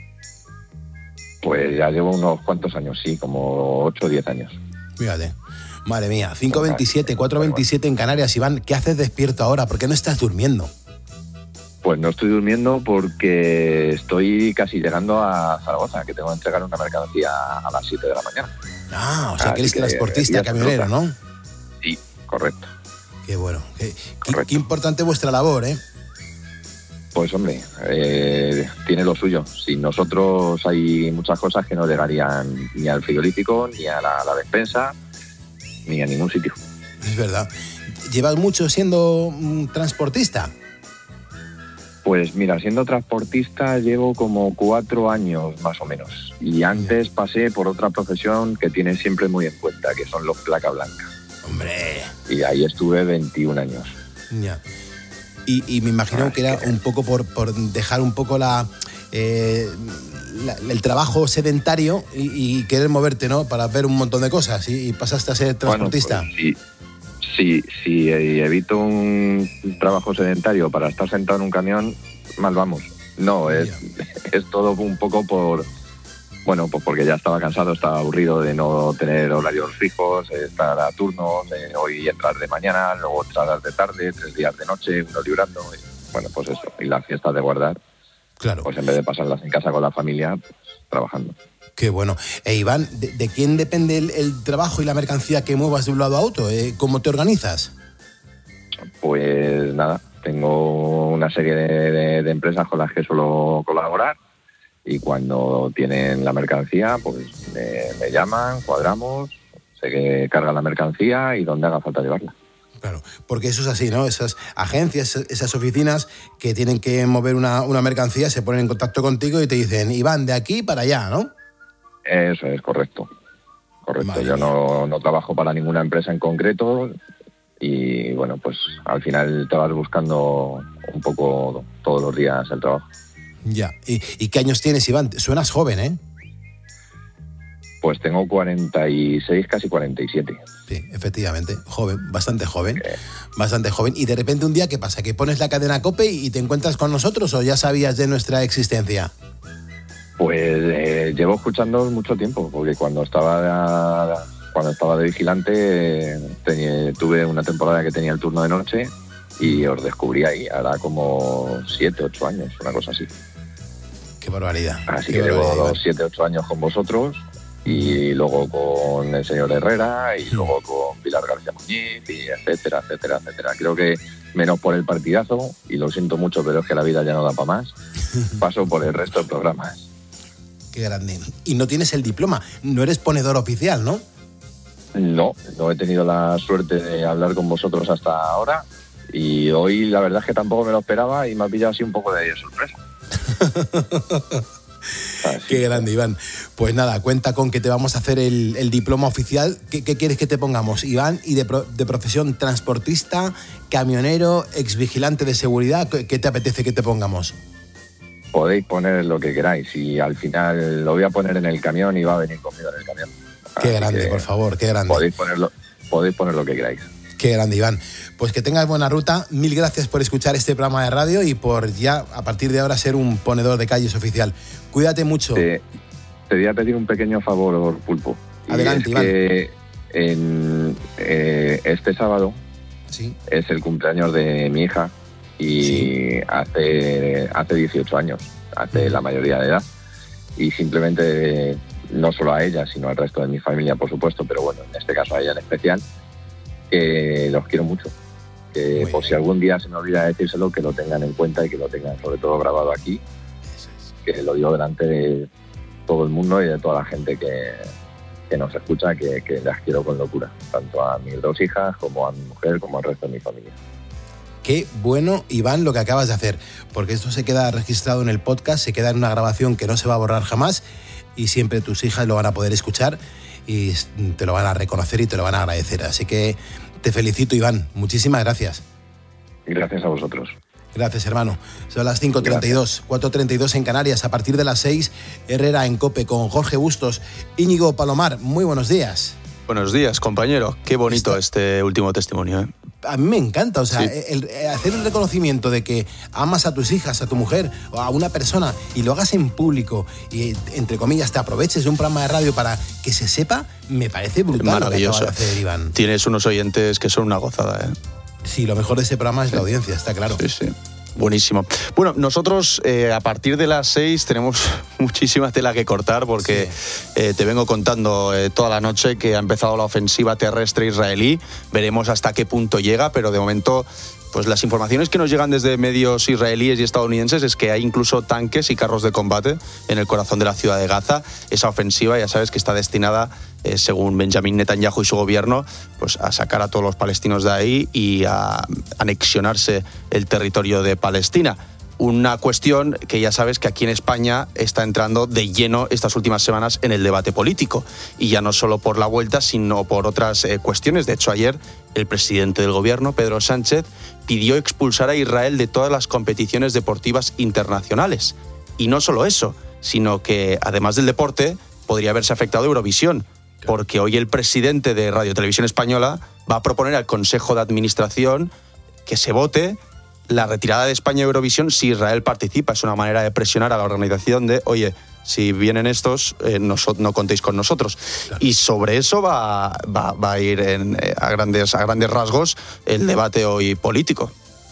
Pues ya llevo unos cuantos años, sí, como ocho o diez años. Fíjate. Madre mía, cinco veintisiete, cuatro veintisiete en Canarias. Iván, ¿qué haces despierto ahora? ¿Por qué no estás durmiendo? Pues no estoy durmiendo porque estoy casi llegando a Zaragoza, que tengo que entregar una mercancía a las siete de la mañana. Ah, o sea, que Así eres transportista, ya se camionero, nota. ¿no? Sí, correcto. Qué bueno. Qué, qué- qué importante vuestra labor, ¿eh? Pues hombre, eh, tiene lo suyo. Sin nosotros hay muchas cosas que no llegarían ni al frigorífico, ni a la, la despensa, ni a ningún sitio. Es verdad. ¿Llevas mucho siendo mm, transportista? Pues mira, siendo transportista llevo como cuatro años más o menos. Y antes pasé por otra profesión que tiene siempre muy en cuenta, que son los placa blanca. Hombre. Y ahí estuve veintiún años. Ya. Y, y me imagino que era un poco por, por dejar un poco la, eh, la- el trabajo sedentario y, y querer moverte, ¿no? Para ver un montón de cosas. Y, y pasaste a ser transportista. Bueno, pues, sí, sí, si evito un trabajo sedentario para estar sentado en un camión, mal vamos. No, es, es todo un poco por... Bueno, pues porque ya estaba cansado, estaba aburrido de no tener horarios fijos, estar a turnos, eh, hoy entrar de mañana, luego entrar de tarde, tres días de noche, uno librando. Y, bueno, pues eso. Y las fiestas de guardar, claro, pues en vez de pasarlas en casa con la familia, pues, trabajando. Qué bueno. E Iván, ¿de, de quién depende el, el trabajo y la mercancía que muevas de un lado a otro? Eh, ¿Cómo te organizas? Pues nada, tengo una serie de, de- de empresas con las que suelo colaborar y cuando tienen la mercancía, pues me, me llaman, cuadramos, sé que cargan la mercancía y dónde haga falta llevarla. Porque eso es así, ¿no? Esas agencias, esas oficinas que tienen que mover una, una mercancía, se ponen en contacto contigo y te dicen, Iván, de aquí para allá, ¿no? Eso es correcto. Correcto. Yo no, no trabajo para ninguna empresa en concreto y bueno, pues al final te vas buscando un poco todos los días el trabajo. Ya. ¿Y, y qué años tienes, Iván? Suenas joven, ¿eh? Pues tengo cuarenta y seis, casi cuarenta y siete. Sí, efectivamente. Joven, bastante joven. Bastante joven. Y de repente un día, ¿qué pasa? ¿Que pones la cadena COPE y te encuentras con nosotros o ya sabías de nuestra existencia? Pues eh, llevo escuchando mucho tiempo, porque cuando estaba cuando estaba de vigilante eh, tenía- tuve una temporada que tenía el turno de noche y os descubrí ahí, hará como siete, ocho años, una cosa así. Qué barbaridad. Así Qué que llevo barbaridad, los siete, ocho años con vosotros y luego con el señor Herrera y luego con Pilar García Muñiz y etcétera, etcétera, etcétera. Creo que menos por el partidazo, y lo siento mucho, pero es que la vida ya no da para más, paso por el resto de programas. Qué grande. Y no tienes el diploma, no eres ponedor oficial, ¿no? No, no he tenido la suerte de hablar con vosotros hasta ahora, y hoy la verdad es que tampoco me lo esperaba y me ha pillado así un poco de sorpresa. Qué grande, Iván. Pues nada, cuenta con que te vamos a hacer el, el diploma oficial. ¿Qué, qué quieres que te pongamos, Iván? Y de, pro, de profesión, transportista, camionero, exvigilante de seguridad, ¿qué, qué te apetece que te pongamos? Podéis poner lo que queráis, y al final lo voy a poner en el camión y va a venir conmigo en el camión. Qué Así grande, por favor, qué grande. Podéis ponerlo, podéis poner lo que queráis. Qué grande, Iván. Pues que tengas buena ruta. Mil gracias por escuchar este programa de radio y por ya, a partir de ahora, ser un ponedor de calles oficial. Cuídate mucho. Te, te voy a pedir un pequeño favor, Pulpo. Adelante, y es Iván. Que en, eh, este sábado sí. es el cumpleaños de mi hija y sí. hace, hace dieciocho años, hace mm. la mayoría de edad. Y simplemente, no solo a ella, sino al resto de mi familia, por supuesto, pero bueno, en este caso a ella en especial, que los quiero mucho, que Muy por bien. Si algún día se me olvida decírselo, que lo tengan en cuenta y que lo tengan sobre todo grabado aquí, que lo digo delante de todo el mundo y de toda la gente que, que nos escucha, que, que las quiero con locura, tanto a mis dos hijas como a mi mujer como al resto de mi familia. Qué bueno, Iván, lo que acabas de hacer, porque esto se queda registrado en el podcast, se queda en una grabación que no se va a borrar jamás y siempre tus hijas lo van a poder escuchar y te lo van a reconocer y te lo van a agradecer. Así que te felicito, Iván. Muchísimas gracias. Gracias a vosotros. Gracias, hermano. Son las cinco treinta y dos, cuatro treinta y dos en Canarias. A partir de las seis, Herrera en COPE con Jorge Bustos. Íñigo Palomar, muy buenos días. Buenos días, compañero. Qué bonito Esto... este último testimonio, ¿eh? A mí me encanta, o sea, sí. el, el, hacer el reconocimiento de que amas a tus hijas, a tu mujer o a una persona y lo hagas en público y, entre comillas, te aproveches de un programa de radio para que se sepa, me parece brutal. Maravilloso. Lo que acaba de hacer Iván. Tienes unos oyentes que son una gozada, ¿eh? Sí, lo mejor de ese programa es sí. la audiencia, está claro. Sí, sí. Buenísimo. Bueno, nosotros eh, a partir de las seis tenemos muchísima tela que cortar porque sí. eh, te vengo contando eh, toda la noche que ha empezado la ofensiva terrestre israelí. Veremos hasta qué punto llega, pero de momento pues las informaciones que nos llegan desde medios israelíes y estadounidenses es que hay incluso tanques y carros de combate en el corazón de la ciudad de Gaza. Esa ofensiva, ya sabes, que está destinada, eh, según Benjamín Netanyahu y su gobierno, pues a sacar a todos los palestinos de ahí y a anexionarse el territorio de Palestina. Una cuestión que ya sabes que aquí en España está entrando de lleno estas últimas semanas en el debate político. Y ya no solo por la vuelta, sino por otras eh, cuestiones. De hecho, ayer el presidente del gobierno, Pedro Sánchez, pidió expulsar a Israel de todas las competiciones deportivas internacionales. Y no solo eso, sino que además del deporte podría haberse afectado Eurovisión. Porque hoy el presidente de Radio Televisión Española va a proponer al Consejo de Administración que se vote la retirada de España de Eurovisión si Israel participa. Es una manera de presionar a la organización de, oye, si vienen estos, eh, no, no contéis con nosotros. Claro. Y sobre eso va, va, va a ir en, eh, a, grandes, a grandes rasgos el debate hoy político.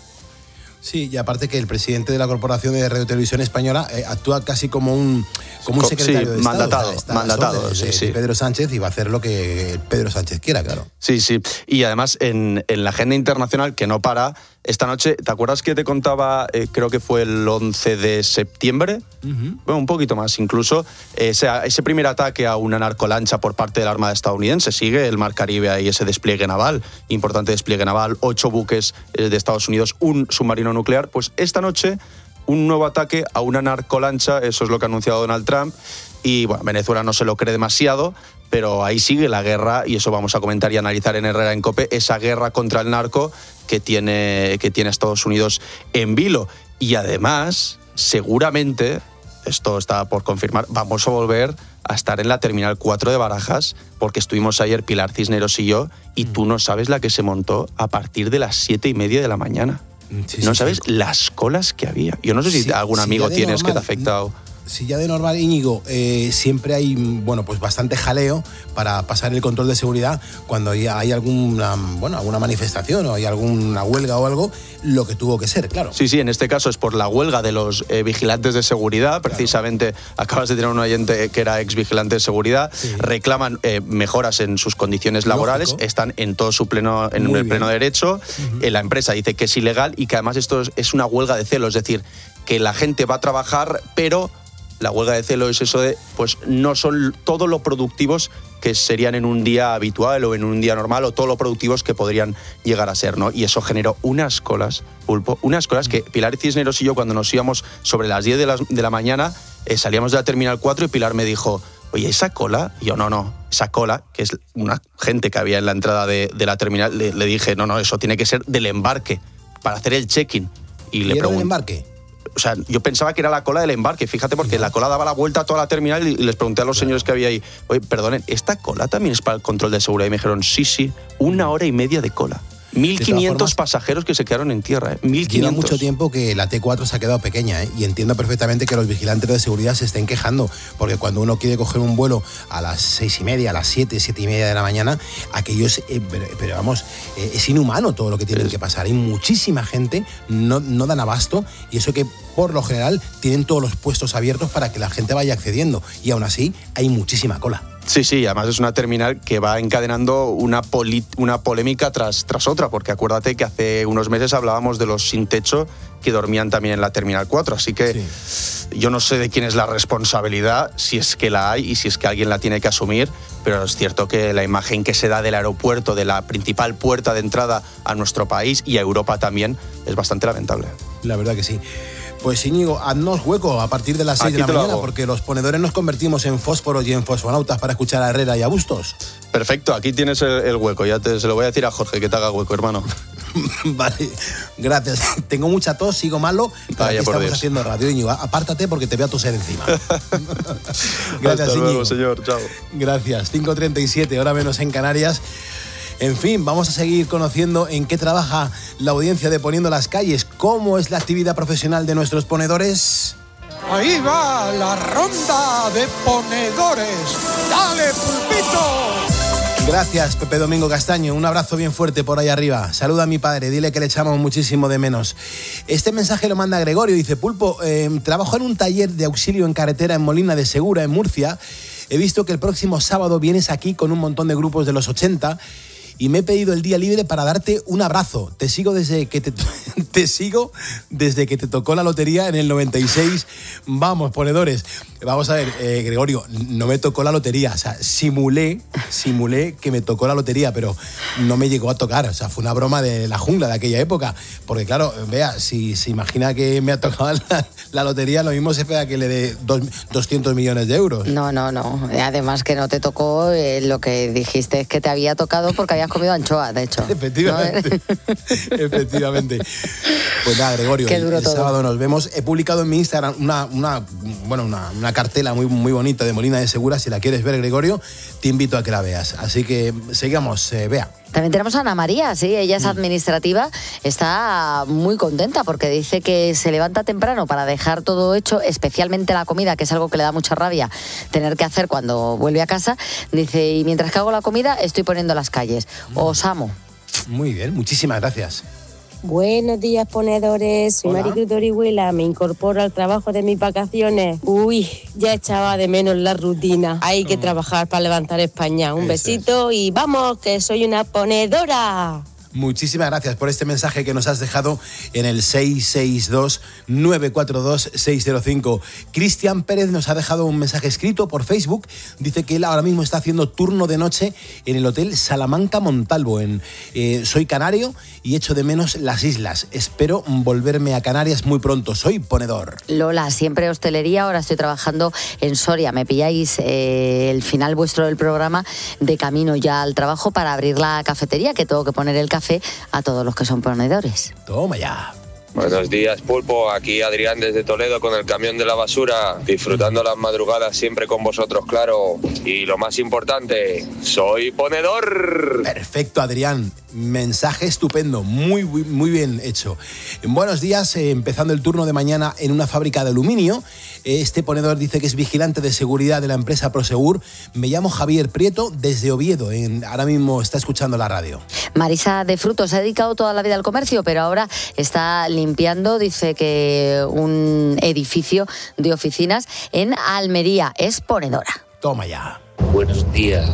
Sí, y aparte que el presidente de la Corporación de Radio Televisión Española eh, actúa casi como un, como un secretario sí, de mandatado, Estado. O sea, mandatado, de, sí, de, sí. de Pedro Sánchez y va a hacer lo que Pedro Sánchez quiera, claro. Sí, sí. Y además en, en la agenda internacional que no para, esta noche, ¿te acuerdas que te contaba, eh, creo que fue el once de septiembre? Uh-huh. Bueno, un poquito más incluso. Ese, ese primer ataque a una narcolancha por parte de la Armada estadounidense. Sigue el Mar Caribe ahí, ese despliegue naval, importante despliegue naval, ocho buques de Estados Unidos, un submarino nuclear. Pues esta noche, un nuevo ataque a una narcolancha, eso es lo que ha anunciado Donald Trump. Y bueno, Venezuela no se lo cree demasiado, pero ahí sigue la guerra, y eso vamos a comentar y analizar en Herrera en COPE, esa guerra contra el narco que tiene, que tiene Estados Unidos en vilo. Y además, seguramente, esto está por confirmar, vamos a volver a estar en la Terminal cuatro de Barajas, porque estuvimos ayer Pilar Cisneros y yo, y tú no sabes la que se montó a partir de las siete y media de la mañana. Sí, no sí, sabes sí. las colas que había. Yo no sé si sí, algún amigo sí, tienes normal. que te ha afectado. si ya de normal, Íñigo, eh, siempre hay, bueno, pues bastante jaleo para pasar el control de seguridad cuando hay, hay alguna, bueno, alguna manifestación o hay alguna huelga o algo, lo que tuvo que ser, claro. Sí, sí, en este caso es por la huelga de los eh, vigilantes de seguridad. Precisamente claro. Acabas de tener un oyente que era ex vigilante de seguridad. Sí. Reclaman eh, mejoras en sus condiciones laborales. Lógico. Están en todo su pleno, en Muy el pleno bien. derecho. Uh-huh. eh, la empresa dice que es ilegal y que además esto es, es una huelga de celo, es decir, que la gente va a trabajar, pero la huelga de celo es eso de, pues no son todo lo productivos que serían en un día habitual o en un día normal, o todo lo productivos que podrían llegar a ser, ¿no? Y eso generó unas colas, Pulpo, unas colas que Pilar Cisneros y yo, cuando nos íbamos sobre las diez de la, de la mañana, eh, salíamos de la Terminal cuatro y Pilar me dijo, oye, ¿esa cola? Y yo, no, no, esa cola, que es una gente que había en la entrada de, de la terminal, le, le dije, no, no, eso tiene que ser del embarque, para hacer el check-in. Y, ¿Y le pregunté, del embarque? O sea, yo pensaba que era la cola del embarque, fíjate, porque la cola daba la vuelta a toda la terminal y les pregunté a los señores que había ahí, oye, perdonen, ¿esta cola también es para el control de seguridad? Y me dijeron, sí, sí, una hora y media de cola. mil quinientos pasajeros que se quedaron en tierra, ¿eh? mil quinientos. Lleva mucho tiempo que la T cuatro se ha quedado pequeña, ¿eh? Y entiendo perfectamente que los vigilantes de seguridad se estén quejando, porque cuando uno quiere coger un vuelo a las seis y media, a las siete, siete y media de la mañana, aquello es, eh, pero, pero vamos, eh, es inhumano todo lo que tienen es... que pasar. Hay muchísima gente, no, no dan abasto, y eso que por lo general tienen todos los puestos abiertos para que la gente vaya accediendo, y aún así hay muchísima cola. Sí, sí, además es una terminal que va encadenando una, poli- una polémica tras, tras otra, porque acuérdate que hace unos meses hablábamos de los sin techo que dormían también en la Terminal cuatro, así que sí. Yo no sé de quién es la responsabilidad, si es que la hay y si es que alguien la tiene que asumir, pero es cierto que la imagen que se da del aeropuerto, de la principal puerta de entrada a nuestro país y a Europa también, es bastante lamentable. La verdad que sí. Pues Íñigo, haznos hueco a partir de las seis de la mañana, porque los ponedores nos convertimos en fósforos y en fosfonautas para escuchar a Herrera y a Bustos. Perfecto, aquí tienes el, el hueco, ya te, se lo voy a decir a Jorge que te haga hueco, hermano. Vale, gracias. Tengo mucha tos, sigo malo, pero aquí estamos Dios. haciendo radio, Íñigo. Apártate porque te voy a toser encima. Gracias, Hasta luego, Íñigo. señor, chao. Gracias, cinco treinta y siete, hora menos en Canarias. En fin, vamos a seguir conociendo en qué trabaja la audiencia de Poniendo las Calles, cómo es la actividad profesional de nuestros ponedores. Ahí va la ronda de ponedores. ¡Dale, Pulpito! Gracias, Pepe Domingo Castaño. Un abrazo bien fuerte por ahí arriba. Saluda a mi padre, dile que le echamos muchísimo de menos. Este mensaje lo manda Gregorio, dice, Pulpo, eh, trabajo en un taller de auxilio en carretera en Molina de Segura, en Murcia. He visto que el próximo sábado vienes aquí con un montón de grupos de los ochenta y me he pedido el día libre para darte un abrazo. Te sigo desde que te, te sigo desde que te tocó la lotería en el noventa y seis. Vamos, ponedores. Vamos a ver, eh, Gregorio, no me tocó la lotería. O sea, simulé, simulé que me tocó la lotería, pero no me llegó a tocar. O sea, fue una broma de la jungla de aquella época. Porque claro, vea, si se imagina que me ha tocado la, la lotería, lo mismo se espera que le dé dos, doscientos millones de euros. No, no, no. Además que no te tocó, eh, lo que dijiste es que te había tocado porque habías comido anchoas, de hecho. Efectivamente. ¿No? Efectivamente. Pues nada, Gregorio, Qué duro el, el todo. sábado nos vemos. He publicado en mi Instagram una, una, bueno, una, una cartela muy, muy bonita de Molina de Segura. Si la quieres ver, Gregorio, te invito a que la veas. Así que sigamos, eh, Bea. También tenemos a Ana María, sí, ella es administrativa, está muy contenta porque dice que se levanta temprano para dejar todo hecho, especialmente la comida, que es algo que le da mucha rabia tener que hacer cuando vuelve a casa. Dice, y mientras que hago la comida estoy poniendo las calles. Os amo. Muy bien, muchísimas gracias. Buenos días, ponedores. Soy Maricruz de Orihuela. Me incorporo al trabajo de mis vacaciones. Uy, ya echaba de menos la rutina. Hay que trabajar para levantar España. Un Eso besito es. Y vamos, que soy una ponedora. Muchísimas gracias por este mensaje que nos has dejado en el seis seis dos, nueve cuatro dos, seis cero cinco. Cristian Pérez nos ha dejado un mensaje escrito por Facebook. Dice que él ahora mismo está haciendo turno de noche en el Hotel Salamanca Montalvo. En, eh, soy canario y echo de menos las islas. Espero volverme a Canarias muy pronto. Soy ponedor. Lola, siempre hostelería. Ahora estoy trabajando en Soria. Me pilláis eh, el final vuestro del programa de camino ya al trabajo para abrir la cafetería, que tengo que poner el café a todos los que son ponedores. Toma ya. Buenos días, Pulpo. Aquí Adrián desde Toledo con el camión de la basura, disfrutando las madrugadas siempre con vosotros, claro. Y lo más importante, soy ponedor. Perfecto, Adrián. Mensaje estupendo, muy, muy, muy bien hecho. Buenos días, eh, empezando el turno de mañana en una fábrica de aluminio. Este ponedor dice que es vigilante de seguridad de la empresa Prosegur. Me llamo Javier Prieto, desde Oviedo. En, ahora mismo está escuchando la radio. Marisa de Frutos se ha dedicado toda la vida al comercio, pero ahora está limpiando, dice que un edificio de oficinas en Almería. Es ponedora. Toma ya. Buenos días.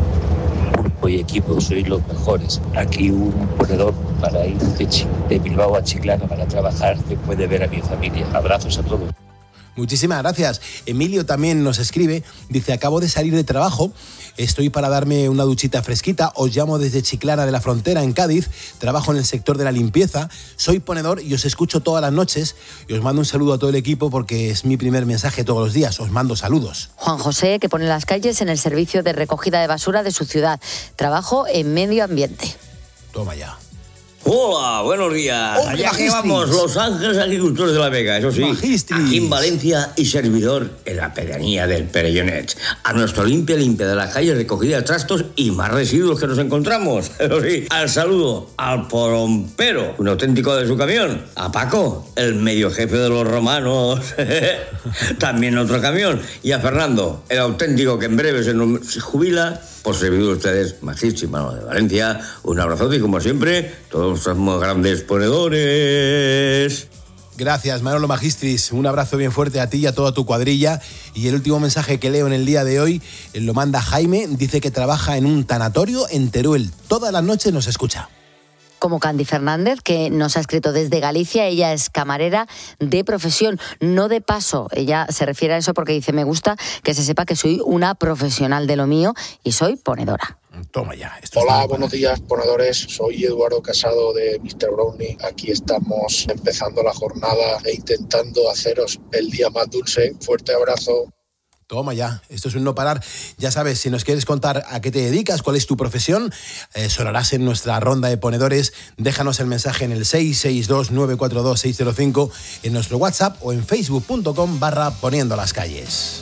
Oye, equipo, sois los mejores. Aquí un ponedor para ir de, Ch- de Bilbao a Chiclana para trabajar después de ver a mi familia. Abrazos a todos. Muchísimas gracias. Emilio también nos escribe, dice, acabo de salir de trabajo, estoy para darme una duchita fresquita, os llamo desde Chiclana de la Frontera, en Cádiz, trabajo en el sector de la limpieza, soy ponedor y os escucho todas las noches y os mando un saludo a todo el equipo porque es mi primer mensaje todos los días, os mando saludos. Juan José, que pone las calles en el servicio de recogida de basura de su ciudad, trabajo en medio ambiente. Toma ya. Hola, buenos días. Hombre, Allá que Magistris. vamos, Los Ángeles Agricultores de la Vega, eso sí. Magistris. Aquí en Valencia y servidor en la pedanía del Perellonet. A nuestro limpia limpia de la calle, recogida de trastos y más residuos que nos encontramos. Eso sí, al saludo al porompero, un auténtico de su camión. A Paco, el medio jefe de los romanos. También otro camión. Y a Fernando, el auténtico que en breve se, nos- se jubila. Por servir a ustedes, Magistris, mano de Valencia. Un abrazote y como siempre, todos somos grandes ponedores. Gracias, Manolo Magistris. Un abrazo bien fuerte a ti y a toda tu cuadrilla. Y el último mensaje que leo en el día de hoy lo manda Jaime. Dice que trabaja en un tanatorio en Teruel. Todas las noches nos escucha. Como Candy Fernández, que nos ha escrito desde Galicia. Ella es camarera de profesión, no de paso. Ella se refiere a eso porque dice, me gusta que se sepa que soy una profesional de lo mío y soy ponedora. Toma ya. Hola, buenos días, ponedores. Soy Eduardo Casado de mister Brownie. Aquí estamos empezando la jornada e intentando haceros el día más dulce. Fuerte abrazo. Toma ya, esto es un no parar. Ya sabes, si nos quieres contar a qué te dedicas, cuál es tu profesión, eh, sonarás en nuestra ronda de ponedores. Déjanos el mensaje en el seis seis dos nueve cuatro dos seis cero cinco, en nuestro WhatsApp o en facebook.com barra poniendo las calles.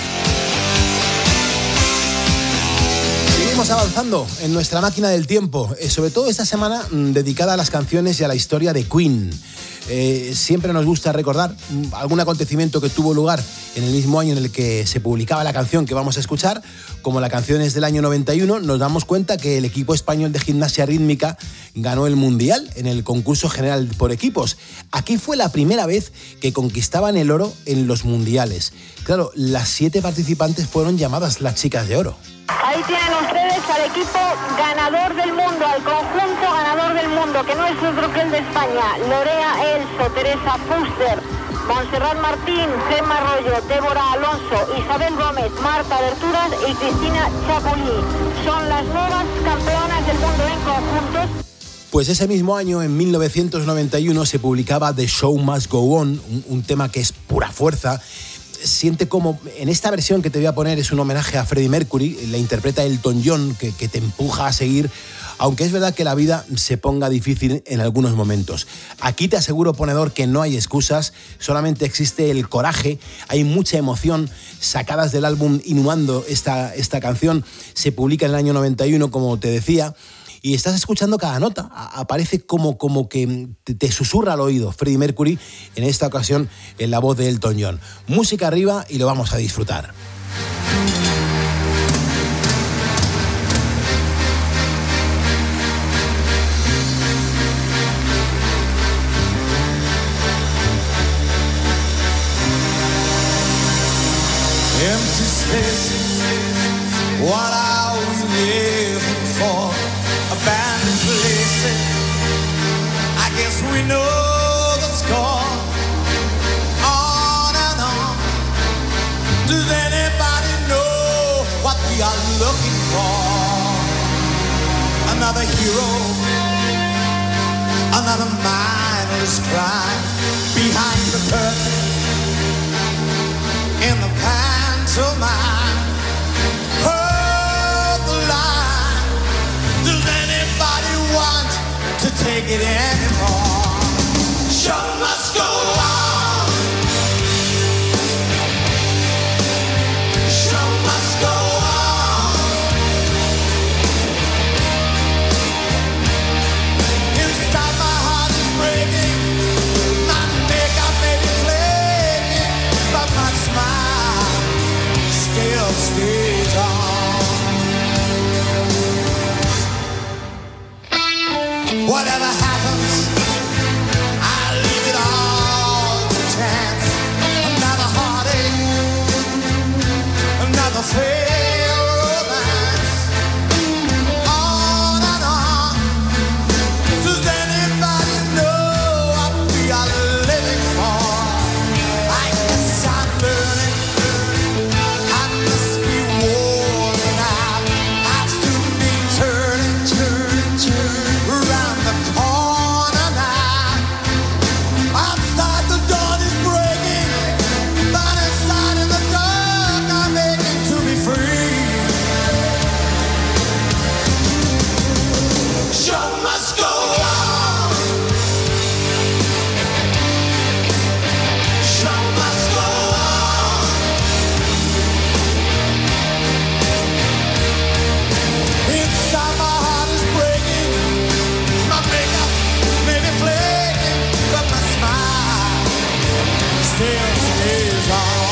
Seguimos avanzando en nuestra máquina del tiempo, eh, sobre todo esta semana mmm, dedicada a las canciones y a la historia de Queen. Eh, siempre nos gusta recordar mm, algún acontecimiento que tuvo lugar en el mismo año en el que se publicaba la canción que vamos a escuchar. Como la canción es del año noventa y uno, nos damos cuenta que el equipo español de gimnasia rítmica ganó el Mundial en el concurso general por equipos. Aquí fue la primera vez que conquistaban el oro en los mundiales. Claro, las siete participantes fueron llamadas las chicas de oro. Ahí tienen ustedes al equipo ganador del mundo, al conjunto ganador del mundo, que no es otro que el de España. Lorea Elso, Teresa Fuster, Montserrat Martín, Gemma Arroyo, Débora Alonso, Isabel Gómez, Marta Berturas y Cristina Chapulí. Son las nuevas campeonas del mundo en conjuntos. Pues ese mismo año, en mil novecientos noventa y uno, se publicaba The Show Must Go On, un, un tema que es pura fuerza. Siente como, en esta versión que te voy a poner, es un homenaje a Freddie Mercury, la interpreta Elton John, que, que te empuja a seguir, aunque es verdad que la vida se ponga difícil en algunos momentos. Aquí te aseguro, ponedor, que no hay excusas, solamente existe el coraje, hay mucha emoción. Sacadas del álbum Innuendo, esta, esta canción se publica en el año noventa y uno, como te decía, y estás escuchando cada nota, aparece como, como que te, te susurra al oído Freddie Mercury, en esta ocasión en la voz de Elton John. Música arriba y lo vamos a disfrutar. Empty spaces, what are we living for? Abandoned places, I guess we know the score. On and on, does anybody know what we are looking for? Another hero, another mindless crime behind the curtain, in the pantomime. Hold the line. Does anybody want to take it anymore? Show must go on. Show must go on. tale stays on.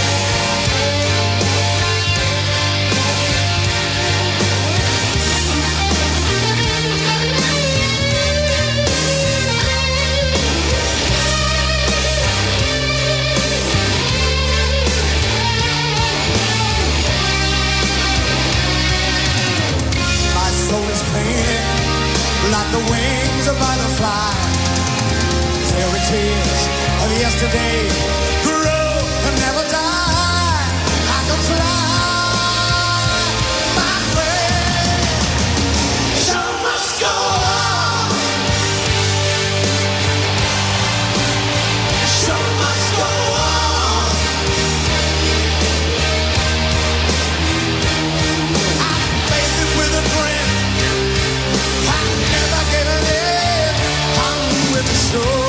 My soul is painted like the wings of butterfly. Fairy tales of yesterday grow and never die. I can fly my way. Show must go on. Show must go on. I face it with a grin. I never given in. I'm with the show.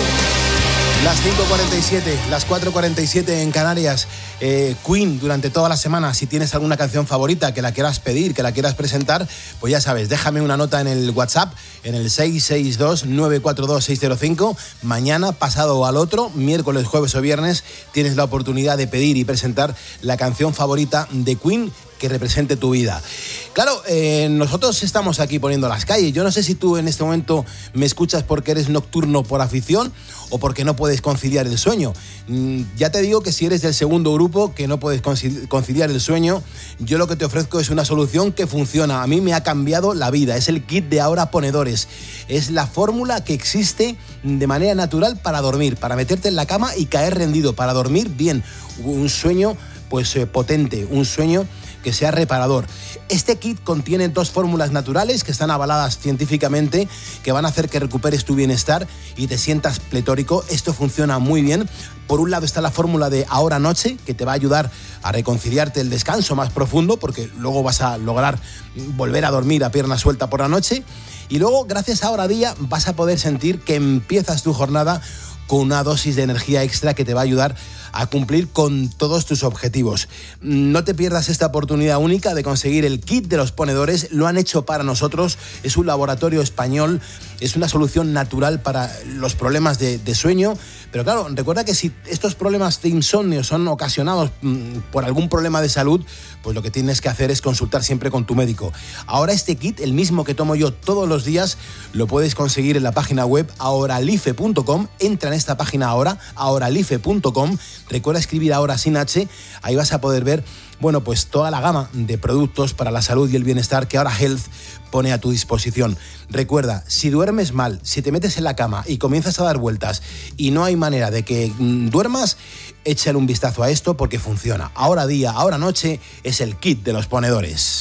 Las cinco cuarenta y siete, las cuatro cuarenta y siete en Canarias. Eh, Queen durante toda la semana. Si tienes alguna canción favorita que la quieras pedir, que la quieras presentar, pues ya sabes, déjame una nota en el WhatsApp, en el seis seis dos, nueve cuatro dos, seis cero cinco. Mañana, pasado o al otro, miércoles, jueves o viernes, tienes la oportunidad de pedir y presentar la canción favorita de Queen que represente tu vida. Claro, eh, nosotros estamos aquí poniendo las calles. Yo no sé si tú en este momento me escuchas porque eres nocturno por afición o porque no puedes conciliar el sueño. Mm, ya te digo que si eres del segundo grupo, que no puedes conciliar el sueño, yo lo que te ofrezco es una solución que funciona. A mí me ha cambiado la vida. Es el kit de Ahora Ponedores. Es la fórmula que existe de manera natural para dormir, para meterte en la cama y caer rendido, para dormir bien. Un sueño pues eh, potente, un sueño que sea reparador. Este kit contiene dos fórmulas naturales que están avaladas científicamente, que van a hacer que recuperes tu bienestar y te sientas pletórico. Esto funciona muy bien. Por un lado está la fórmula de Ahora Noche, que te va a ayudar a reconciliarte el descanso más profundo, porque luego vas a lograr volver a dormir a pierna suelta por la noche. Y luego, gracias a Ahora Día, vas a poder sentir que empiezas tu jornada con una dosis de energía extra que te va a ayudar a cumplir con todos tus objetivos. No te pierdas esta oportunidad única de conseguir el kit de los ponedores. Lo han hecho para nosotros. Es un laboratorio español. Es una solución natural para los problemas de, de sueño. Pero claro, recuerda que si estos problemas de insomnio son ocasionados mmm, por algún problema de salud, pues lo que tienes que hacer es consultar siempre con tu médico. Ahora este kit, el mismo que tomo yo todos los días, lo puedes conseguir en la página web ahoralife punto com. Entra en esta página ahora, ahoralife punto com. Recuerda escribir ahora sin H. Ahí vas a poder ver, bueno, pues toda la gama de productos para la salud y el bienestar que Ahora Health pone a tu disposición. Recuerda, si duermes mal, si te metes en la cama y comienzas a dar vueltas y no hay manera de que mm, duermas, échale un vistazo a esto porque funciona. Ahora Día, Ahora Noche es el kit de los ponedores.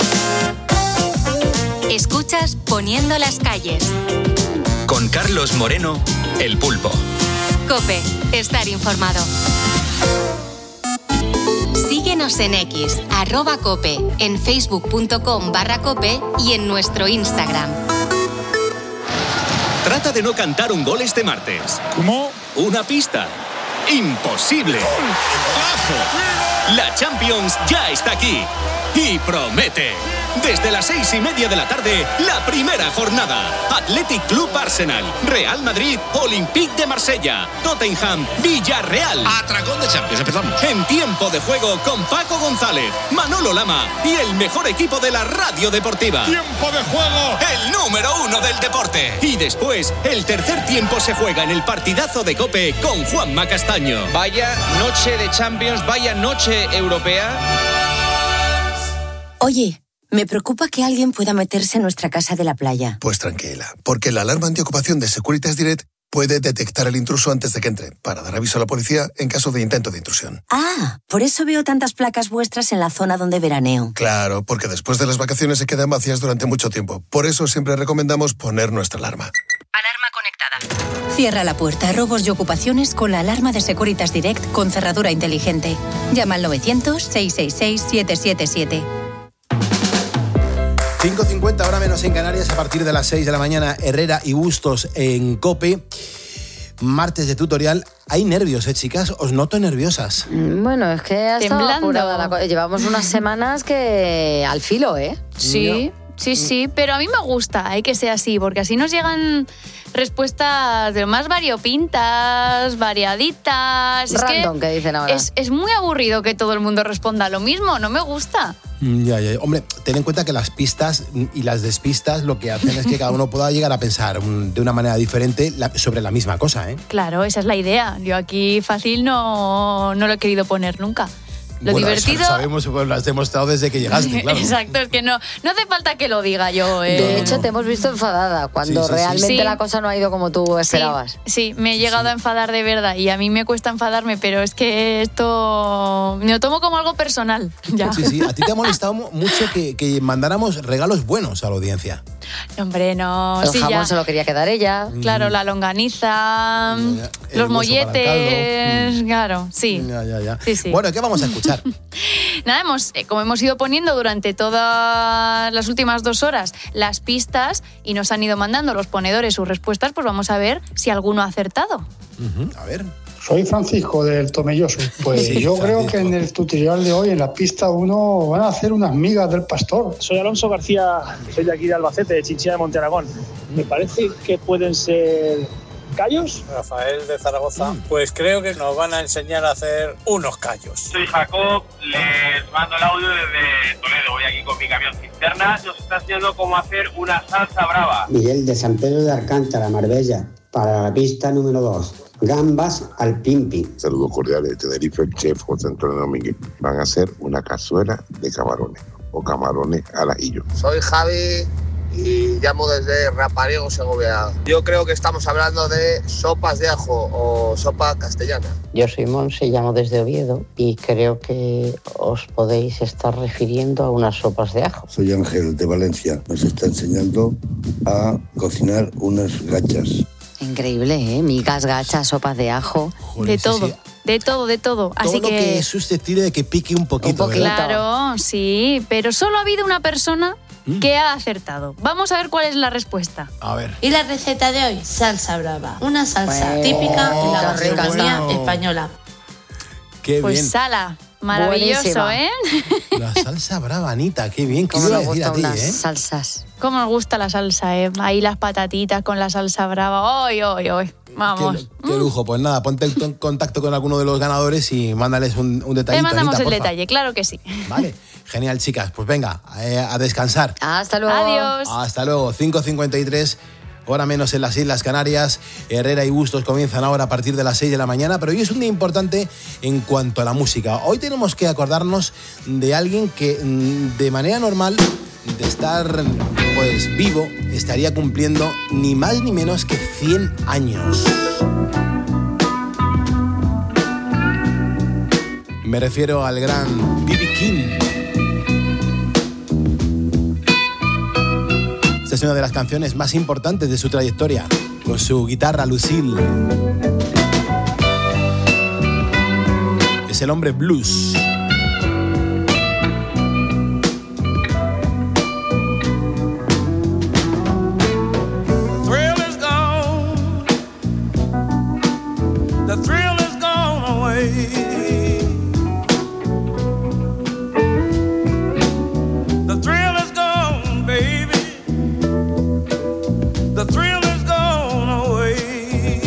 Escuchas Poniendo las calles. Con Carlos Moreno, El Pulpo. COPE, estar informado. Síguenos en X, arroba COPE, en facebook punto com barra COPE y en nuestro Instagram. Trata de no cantar un gol este martes. ¿Cómo? Una pista. ¡Imposible! La Champions ya está aquí y promete. Desde las seis y media de la tarde, la primera jornada. Athletic Club Arsenal, Real Madrid, Olympique de Marsella, Tottenham, Villarreal. Atracón de Champions, empezamos. En tiempo de juego con Paco González, Manolo Lama y el mejor equipo de la radio deportiva. ¡Tiempo de juego! El número uno del deporte. Y después, el tercer tiempo se juega en el partidazo de COPE con Juanma Castaño. Vaya noche de Champions, vaya noche europea. Oye, me preocupa que alguien pueda meterse en nuestra casa de la playa. Pues tranquila, porque la alarma antiocupación de Securitas Direct puede detectar el intruso antes de que entre, para dar aviso a la policía en caso de intento de intrusión. Ah, por eso veo tantas placas vuestras en la zona donde veraneo. Claro, porque después de las vacaciones se quedan vacías durante mucho tiempo. Por eso siempre recomendamos poner nuestra alarma. Alarma conectada. Cierra la puerta a robos y ocupaciones con la alarma de Securitas Direct con cerradura inteligente. Llama al novecientos, seiscientos sesenta y seis, setecientos setenta y siete. cinco cincuenta, ahora menos en Canarias, a partir de las seis de la mañana, Herrera y Bustos en COPE. Martes de tutorial. Hay nervios, ¿eh, chicas? Os noto nerviosas. Bueno, es que ha estado apurada la cosa. Llevamos unas semanas que al filo, ¿eh? Sí. sí, sí, pero a mí me gusta eh, que sea así, porque así nos llegan respuestas de más variopintas, variaditas. Random, es que, que dicen ahora. Es, es muy aburrido que todo el mundo responda lo mismo, no me gusta. Ya, ya. Hombre, ten en cuenta que las pistas y las despistas lo que hacen es que cada uno pueda llegar a pensar un, de una manera diferente la, sobre la misma cosa, ¿eh? Claro, esa es la idea. Yo aquí fácil no, no lo he querido poner nunca. Lo bueno, divertido... Eso lo sabemos, pues lo has demostrado desde que llegaste, claro. Exacto, es que no, no hace falta que lo diga yo. Eh. De hecho, te hemos visto enfadada cuando Sí, sí, sí. realmente Sí. la cosa no ha ido como tú esperabas. Sí, sí, me he llegado a enfadar de verdad y a mí me cuesta enfadarme, pero es que esto me lo tomo como algo personal. Ya. Sí, sí. A ti te ha molestado mu- mucho que, que mandáramos regalos buenos a la audiencia. No, hombre, no. El sí, jamón ya. se lo quería quedar ella. Claro, la longaniza, El los hueso para el molletes, caldo. claro, sí. Ya, ya, ya. Sí, sí. Bueno, ¿qué vamos a escuchar? Nada, hemos, eh, como hemos ido poniendo durante todas las últimas dos horas las pistas y nos han ido mandando los ponedores sus respuestas, pues vamos a ver si alguno ha acertado. Uh-huh. A ver. Soy Francisco del Tomelloso. Pues Sí, yo creo Francisco. que en el tutorial de hoy, en la pista uno, van a hacer unas migas del pastor. Soy Alonso García, soy de aquí de Albacete, de Chinchilla de Monte Aragón. Me parece que pueden ser callos. Rafael de Zaragoza, pues creo que nos van a enseñar a hacer unos callos. Soy Jacob, les mando el audio desde Toledo, voy aquí con mi camión cisterna, nos está enseñando cómo hacer una salsa brava. Miguel de San Pedro de Alcántara, Marbella, para la pista número dos. Gambas al pimpi. Saludos cordiales de Tenerife, el chef José Antonio Domínguez. Van a hacer una cazuela de camarones o camarones al ajillo. Soy Javi y llamo desde Rapariego, Segovia. Yo creo que estamos hablando de sopas de ajo o sopa castellana. Yo soy Monse, llamo desde Oviedo y creo que os podéis estar refiriendo a unas sopas de ajo. Soy Ángel de Valencia. Nos está enseñando a cocinar unas gachas. Increíble, ¿eh? Migas, gachas, sopas de ajo. Joder, de sí, todo, sí. de todo, de todo. Así Todo lo que, que es susceptible de que pique un poquito. Un poquito. ¿verdad? claro, sí, pero solo ha habido una persona que ha acertado. Vamos a ver cuál es la respuesta. A ver. Y la receta de hoy, salsa brava. Una salsa Bueno, típica de la qué rica gastronomía está. española. Qué Pues bien. Sala, maravilloso, Buenísima. ¿eh? La salsa brava, Anita, qué bien. ¿Qué Cómo iba a nos decir a gustan ti, unas eh? salsas. Cómo nos gusta la salsa, ¿eh? Ahí las patatitas con la salsa brava. ¡Ay, ay, ay! Vamos. Qué, qué lujo. Pues nada, ponte en contacto con alguno de los ganadores y mándales un, un detallito. Te mandamos Anita, el porfa. detalle, claro que sí. Vale, genial, chicas. Pues venga, eh, a descansar. Hasta luego. Adiós. Hasta luego, cinco cincuenta y tres, hora menos en las Islas Canarias. Herrera y Bustos comienzan ahora a partir de las seis de la mañana, pero hoy es un día importante en cuanto a la música. Hoy tenemos que acordarnos de alguien que mm, de manera normal, de estar pues vivo, estaría cumpliendo ni más ni menos que cien años. Me refiero al gran B B King. Esta es una de las canciones más importantes de su trayectoria, con su guitarra Lucille. Es el hombre blues. Thrill is gone. The thrill is gone away. The thrill is gone, baby. The thrill is gone away.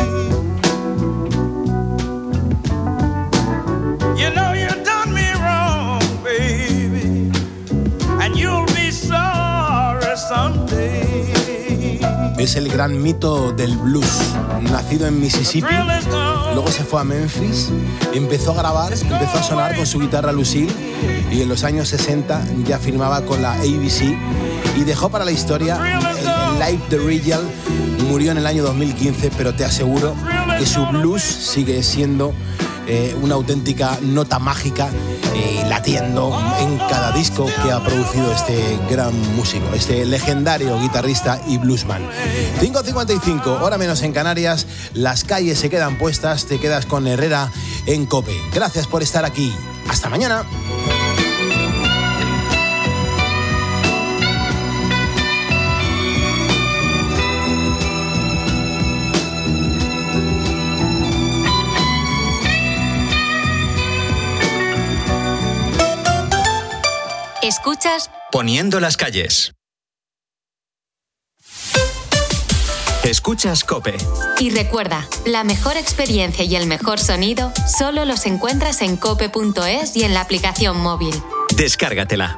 You know you done me wrong, baby, and you'll be sorry someday. Es el gran mito del blues. Nacido en Mississippi, luego se fue a Memphis, empezó a grabar, empezó a sonar con su guitarra Lucille y en los años sesenta ya firmaba con la A B C y dejó para la historia el, el Live the Real. Murió en el año dos mil quince, pero te aseguro que su blues sigue siendo eh, una auténtica nota mágica eh, latiendo en cada disco que ha producido este gran músico, este legendario guitarrista y bluesman. cinco cincuenta y cinco, hora menos en Canarias, las calles se quedan puestas, te quedas con Herrera en COPE. Gracias por estar aquí. Hasta mañana. Escuchas Poniendo las calles. Escuchas COPE. Y recuerda, la mejor experiencia y el mejor sonido solo los encuentras en cope punto es y en la aplicación móvil. Descárgatela.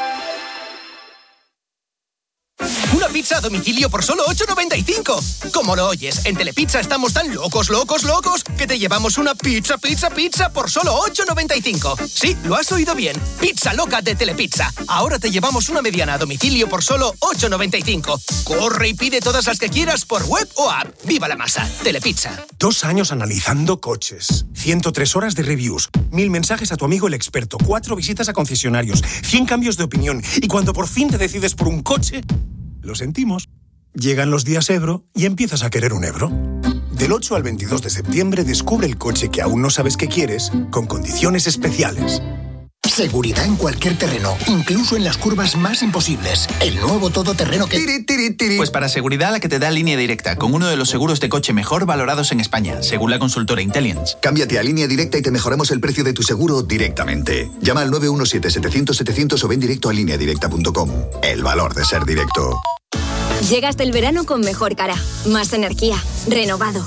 Una pizza a domicilio por solo ocho noventa y cinco. Como lo oyes, en Telepizza estamos tan locos, locos, locos que te llevamos una pizza, pizza, pizza por solo ocho noventa y cinco. Sí, lo has oído bien. Pizza loca de Telepizza. Ahora te llevamos una mediana a domicilio por solo ocho noventa y cinco. Corre y pide todas las que quieras por web o app. ¡Viva la masa! Telepizza. Dos años analizando coches, ciento tres horas de reviews, mil mensajes a tu amigo el experto, cuatro visitas a concesionarios, cien cambios de opinión y cuando por fin te decides por un coche... Lo sentimos. Llegan los días Ebro y empiezas a querer un Ebro. Del ocho al veintidós de septiembre descubre el coche que aún no sabes que quieres con condiciones especiales. Seguridad en cualquier terreno, incluso en las curvas más imposibles. El nuevo todoterreno que... Tiri, tiri, tiri. Pues para seguridad la que te da Línea Directa, con uno de los seguros de coche mejor valorados en España, según la consultora Intelligence. Cámbiate a Línea Directa y te mejoramos el precio de tu seguro directamente. Llama al nueve uno siete, setecientos, setecientos o ven directo a línea directa punto com. El valor de ser directo. Llegas del verano con mejor cara, más energía, renovado.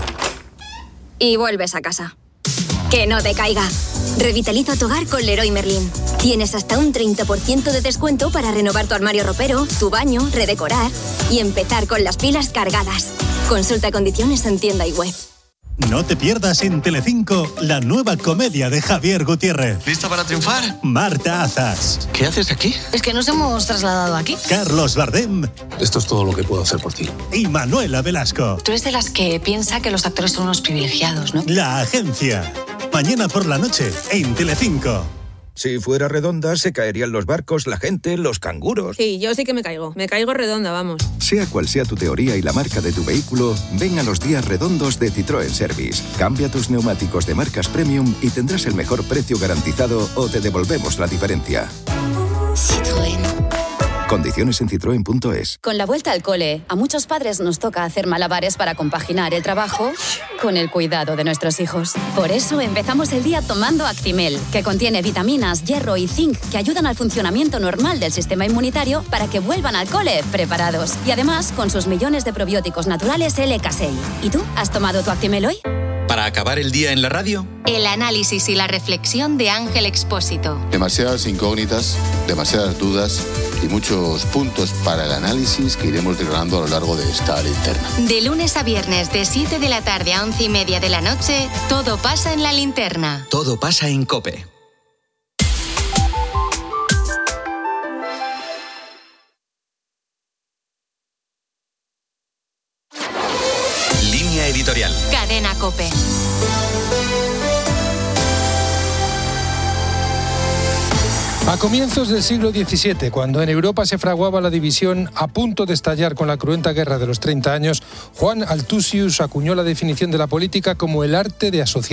Y vuelves a casa. ¡Que no te caiga! Revitaliza tu hogar con Leroy Merlin. Tienes hasta un treinta por ciento de descuento para renovar tu armario ropero, tu baño, redecorar y empezar con las pilas cargadas. Consulta condiciones en tienda y web. No te pierdas en Telecinco la nueva comedia de Javier Gutiérrez. ¿Lista para triunfar? Marta Azas. ¿Qué haces aquí? Es que nos hemos trasladado aquí. Carlos Bardem. Esto es todo lo que puedo hacer por ti. Y Manuela Velasco. Tú eres de las que piensa que los actores son unos privilegiados, ¿no? La Agencia. Mañana por la noche en Telecinco. Si fuera redonda, se caerían los barcos, la gente, los canguros. Sí, yo sí que me caigo. Me caigo redonda, vamos. Sea cual sea tu teoría y la marca de tu vehículo, ven a los días redondos de Citroën Service. Cambia tus neumáticos de marcas premium y tendrás el mejor precio garantizado o te devolvemos la diferencia. Citroën. Condiciones en citroen punto es. Con la vuelta al cole, a muchos padres nos toca hacer malabares para compaginar el trabajo con el cuidado de nuestros hijos. Por eso empezamos el día tomando Actimel, que contiene vitaminas, hierro y zinc que ayudan al funcionamiento normal del sistema inmunitario para que vuelvan al cole preparados. Y además, con sus millones de probióticos naturales L K seis. ¿Y tú? ¿Has tomado tu Actimel hoy? Para acabar el día en la radio, el análisis y la reflexión de Ángel Expósito. Demasiadas incógnitas, demasiadas dudas y muchos puntos para el análisis que iremos desgranando a lo largo de esta linterna. De lunes a viernes, de siete de la tarde a once y media de la noche, todo pasa en la linterna. Todo pasa en COPE. Línea editorial. Cadena COPE. A comienzos del siglo diecisiete, cuando en Europa se fraguaba la división a punto de estallar con la cruenta guerra de los treinta años, Juan Althusius acuñó la definición de la política como el arte de asociar